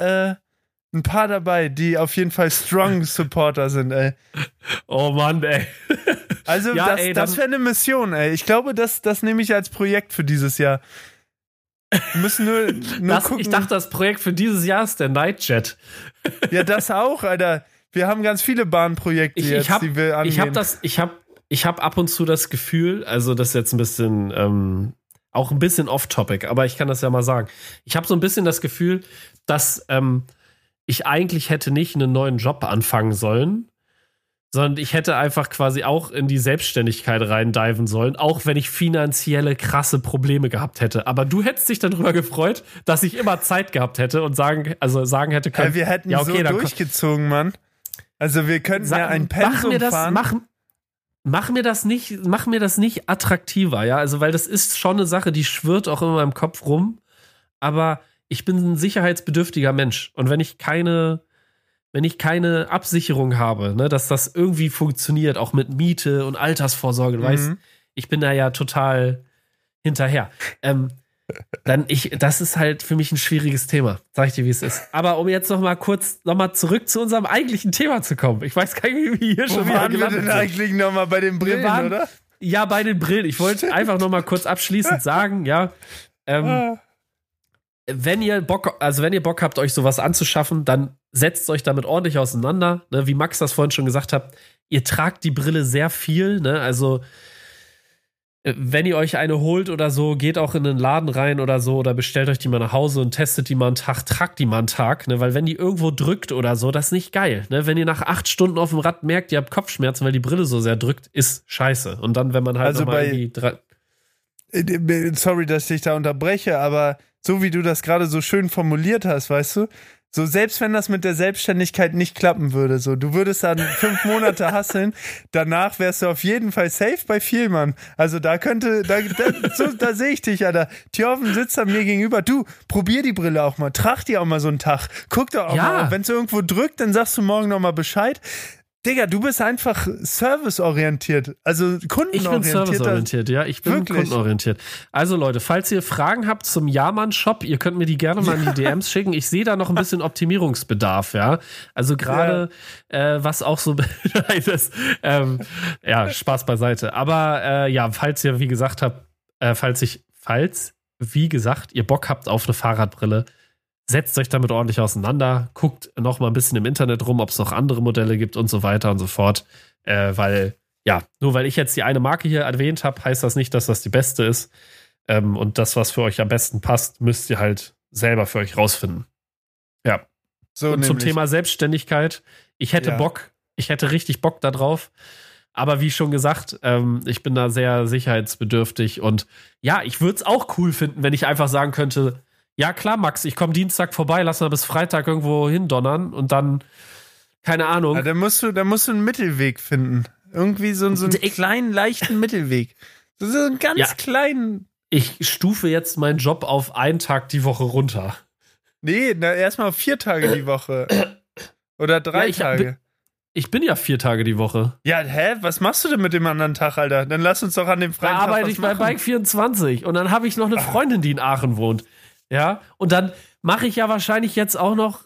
paar dabei, die auf jeden Fall strong Supporter sind, ey. Oh Mann, ey. Also das wäre eine Mission, ey. Ich glaube, das nehme ich als Projekt für dieses Jahr. Wir müssen nur gucken. Ich dachte, das Projekt für dieses Jahr ist der Nightjet. Ja, das auch, Alter. Wir haben ganz viele Bahnprojekte die wir angehen. Ich hab ab und zu das Gefühl, also das ist jetzt ein bisschen auch ein bisschen off-topic, aber ich kann das ja mal sagen. Ich habe so ein bisschen das Gefühl, dass ich eigentlich hätte nicht einen neuen Job anfangen sollen, sondern ich hätte einfach quasi auch in die Selbstständigkeit reindiven sollen, auch wenn ich finanzielle krasse Probleme gehabt hätte. Aber du hättest dich darüber gefreut, dass ich immer Zeit gehabt hätte und sagen hätte können. Ja, wir hätten durchgezogen, Mann. Also wir könnten ein Pensum fahren. Mach mir das nicht attraktiver, ja, also weil das ist schon eine Sache, die schwirrt auch immer in meinem Kopf rum, aber ich bin ein sicherheitsbedürftiger Mensch und wenn ich keine Absicherung habe, ne, dass das irgendwie funktioniert, auch mit Miete und Altersvorsorge, du weißt, ich bin da ja total hinterher. Das ist halt für mich ein schwieriges Thema. Sag ich dir, wie es ist. Aber um jetzt noch mal zurück zu unserem eigentlichen Thema zu kommen. Ich weiß gar nicht, wie wir hier schon wieder gelandet sind. Waren wir denn eigentlich noch mal bei den Brillen, oder? Ja, bei den Brillen. Ich wollte einfach noch mal kurz abschließend sagen, wenn ihr Bock habt, euch sowas anzuschaffen, dann setzt euch damit ordentlich auseinander. Ne? Wie Max das vorhin schon gesagt hat, ihr tragt die Brille sehr viel, ne? Also wenn ihr euch eine holt oder so, geht auch in den Laden rein oder so oder bestellt euch die mal nach Hause und testet die mal einen Tag, tragt die mal einen Tag, ne? Weil wenn die irgendwo drückt oder so, das ist nicht geil. Ne? Wenn ihr nach 8 Stunden auf dem Rad merkt, ihr habt Kopfschmerzen, weil die Brille so sehr drückt, ist scheiße. Und dann, wenn man halt Also nochmal irgendwie sorry, dass ich dich da unterbreche, aber so wie du das gerade so schön formuliert hast, weißt du, so selbst wenn das mit der Selbstständigkeit nicht klappen würde, so du würdest dann 5 Monate hustlen, danach wärst du auf jeden Fall safe bei Vielmann. Also da sehe ich dich, Alter. Thjörven sitzt an mir gegenüber. Du, probier die Brille auch mal, trag die auch mal so einen Tag. Guck doch auch mal, wenn es irgendwo drückt, dann sagst du morgen nochmal Bescheid. Digga, du bist einfach serviceorientiert, also kundenorientiert. Ich bin serviceorientiert, ja, ich bin kundenorientiert. Also Leute, falls ihr Fragen habt zum Jahrmann-Shop, ihr könnt mir die gerne mal in die DMs schicken. Ich sehe da noch ein bisschen Optimierungsbedarf, ja. Also gerade, was auch so, Spaß beiseite. Aber falls ihr, wie gesagt, ihr Bock habt auf eine Fahrradbrille, setzt euch damit ordentlich auseinander, guckt noch mal ein bisschen im Internet rum, ob es noch andere Modelle gibt und so weiter und so fort. Nur weil ich jetzt die eine Marke hier erwähnt habe, heißt das nicht, dass das die beste ist. Und das, was für euch am besten passt, müsst ihr halt selber für euch rausfinden. Ja. So, und zum Thema Selbstständigkeit, ich hätte richtig Bock da drauf. Aber wie schon gesagt, ich bin da sehr sicherheitsbedürftig. Und ja, ich würde es auch cool finden, wenn ich einfach sagen könnte, ja klar, Max, ich komme Dienstag vorbei, lass mal bis Freitag irgendwo hindonnern und dann, keine Ahnung. Ja, da musst du einen Mittelweg finden. Irgendwie so einen kleinen, leichten Mittelweg. So einen ganz kleinen. Ich stufe jetzt meinen Job auf 1 Tag die Woche runter. Nee, erstmal auf 4 Tage die Woche. Oder 3 Tage. Ich bin ja 4 Tage die Woche. Ja, was machst du denn mit dem anderen Tag, Alter? Dann lass uns doch an dem freien Tag was machen. Da arbeite ich bei Bike 24 und dann habe ich noch eine Freundin, die in Aachen wohnt. Ja, und dann mache ich ja wahrscheinlich jetzt auch noch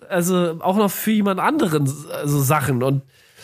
für jemand anderen so Sachen. Und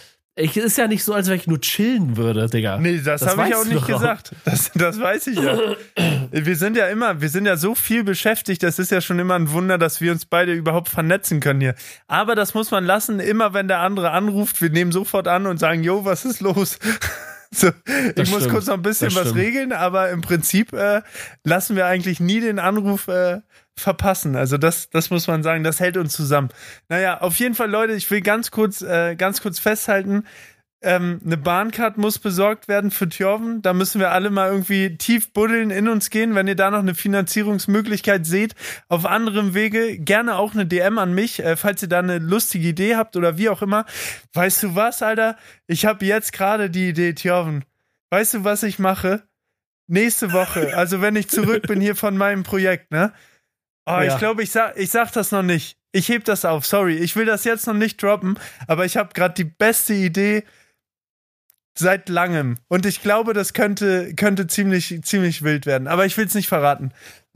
es ist ja nicht so, als wenn ich nur chillen würde, Digga. Nee, das habe ich auch nicht gesagt. Das weiß ich ja. Wir sind ja so viel beschäftigt, das ist ja schon immer ein Wunder, dass wir uns beide überhaupt vernetzen können hier. Aber das muss man lassen, immer wenn der andere anruft, wir nehmen sofort an und sagen, jo, was ist los? So, ich muss kurz noch ein bisschen was regeln, aber im Prinzip lassen wir eigentlich nie den Anruf verpassen. Also das muss man sagen, das hält uns zusammen. Naja, auf jeden Fall, Leute, ich will ganz kurz festhalten, eine Bahncard muss besorgt werden für Thjörven. Da müssen wir alle mal irgendwie tief buddeln, in uns gehen. Wenn ihr da noch eine Finanzierungsmöglichkeit seht, auf anderem Wege, gerne auch eine DM an mich, falls ihr da eine lustige Idee habt oder wie auch immer. Weißt du was, Alter? Ich habe jetzt gerade die Idee, Thjörven. Weißt du, was ich mache? Nächste Woche, also wenn ich zurück bin hier von meinem Projekt, ne? Oh, ja. Ich glaube, ich sag das noch nicht. Ich heb das auf, sorry. Ich will das jetzt noch nicht droppen, aber ich habe gerade die beste Idee seit langem. Und ich glaube, das könnte ziemlich wild werden. Aber ich will es nicht verraten.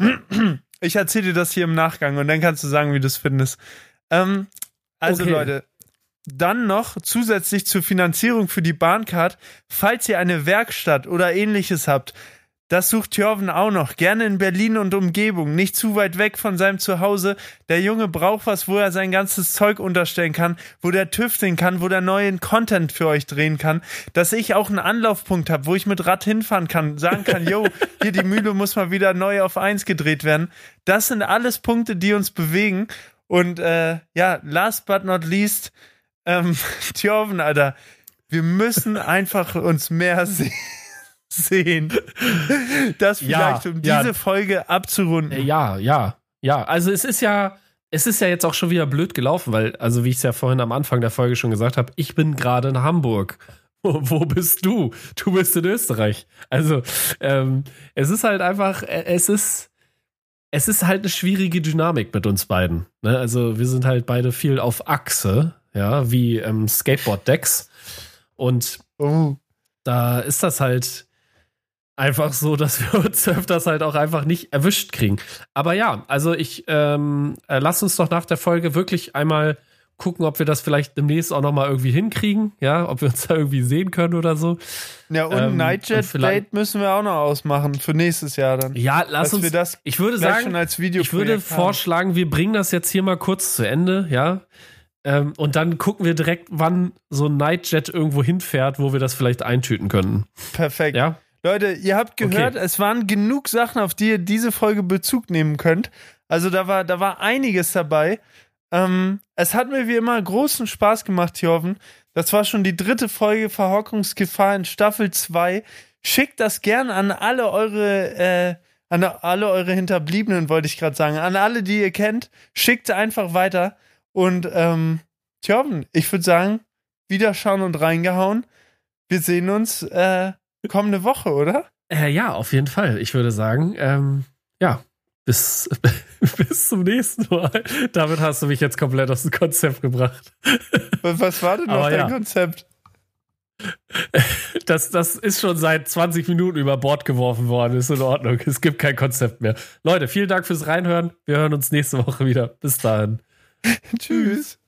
Ich erzähle dir das hier im Nachgang und dann kannst du sagen, wie du es findest. Okay. Leute, dann noch zusätzlich zur Finanzierung für die Bahncard, falls ihr eine Werkstatt oder ähnliches habt, das sucht Thjörven auch noch. Gerne in Berlin und Umgebung. Nicht zu weit weg von seinem Zuhause. Der Junge braucht was, wo er sein ganzes Zeug unterstellen kann, wo der tüfteln kann, wo der neuen Content für euch drehen kann. Dass ich auch einen Anlaufpunkt habe, wo ich mit Rad hinfahren kann, sagen kann, yo, hier die Mühle muss mal wieder neu auf 1 gedreht werden. Das sind alles Punkte, die uns bewegen. Und last but not least, Thjörven, Alter, wir müssen einfach uns mehr sehen. Das vielleicht, um diese Folge abzurunden. Ja. Also es ist ja jetzt auch schon wieder blöd gelaufen, weil, also wie ich es ja vorhin am Anfang der Folge schon gesagt habe, ich bin gerade in Hamburg. Wo bist du? Du bist in Österreich. Also es ist halt einfach, es ist halt eine schwierige Dynamik mit uns beiden. Ne? Also wir sind halt beide viel auf Achse, ja, wie Skateboard-Decks. Und da ist das halt einfach so, dass wir uns öfters halt auch einfach nicht erwischt kriegen. Aber ja, also lass uns doch nach der Folge wirklich einmal gucken, ob wir das vielleicht demnächst auch nochmal irgendwie hinkriegen, ja, ob wir uns da irgendwie sehen können oder so. Ja, und Nightjet-Date müssen wir auch noch ausmachen für nächstes Jahr dann. Ja, lass uns, ich würde sagen, schon als Video ich würde vorschlagen, wir bringen das jetzt hier mal kurz zu Ende, ja. Und dann gucken wir direkt, wann so ein Nightjet irgendwo hinfährt, wo wir das vielleicht eintüten können. Perfekt. Ja? Leute, ihr habt gehört, Es waren genug Sachen, auf die ihr diese Folge Bezug nehmen könnt. Also da war einiges dabei. Es hat mir wie immer großen Spaß gemacht, Thjörven. Das war schon die 3. Folge Verhockungsgefahr in Staffel 2. Schickt das gern an alle eure Hinterbliebenen, wollte ich gerade sagen. An alle, die ihr kennt. Schickt einfach weiter. Und Thjörven, ich würde sagen, wieder schauen und reingehauen. Wir sehen uns kommende Woche, oder? Ja, auf jeden Fall. Ich würde sagen, bis zum nächsten Mal. Damit hast du mich jetzt komplett aus dem Konzept gebracht. Was war denn noch dein Konzept? Das ist schon seit 20 Minuten über Bord geworfen worden. Ist in Ordnung. Es gibt kein Konzept mehr. Leute, vielen Dank fürs Reinhören. Wir hören uns nächste Woche wieder. Bis dahin. Tschüss.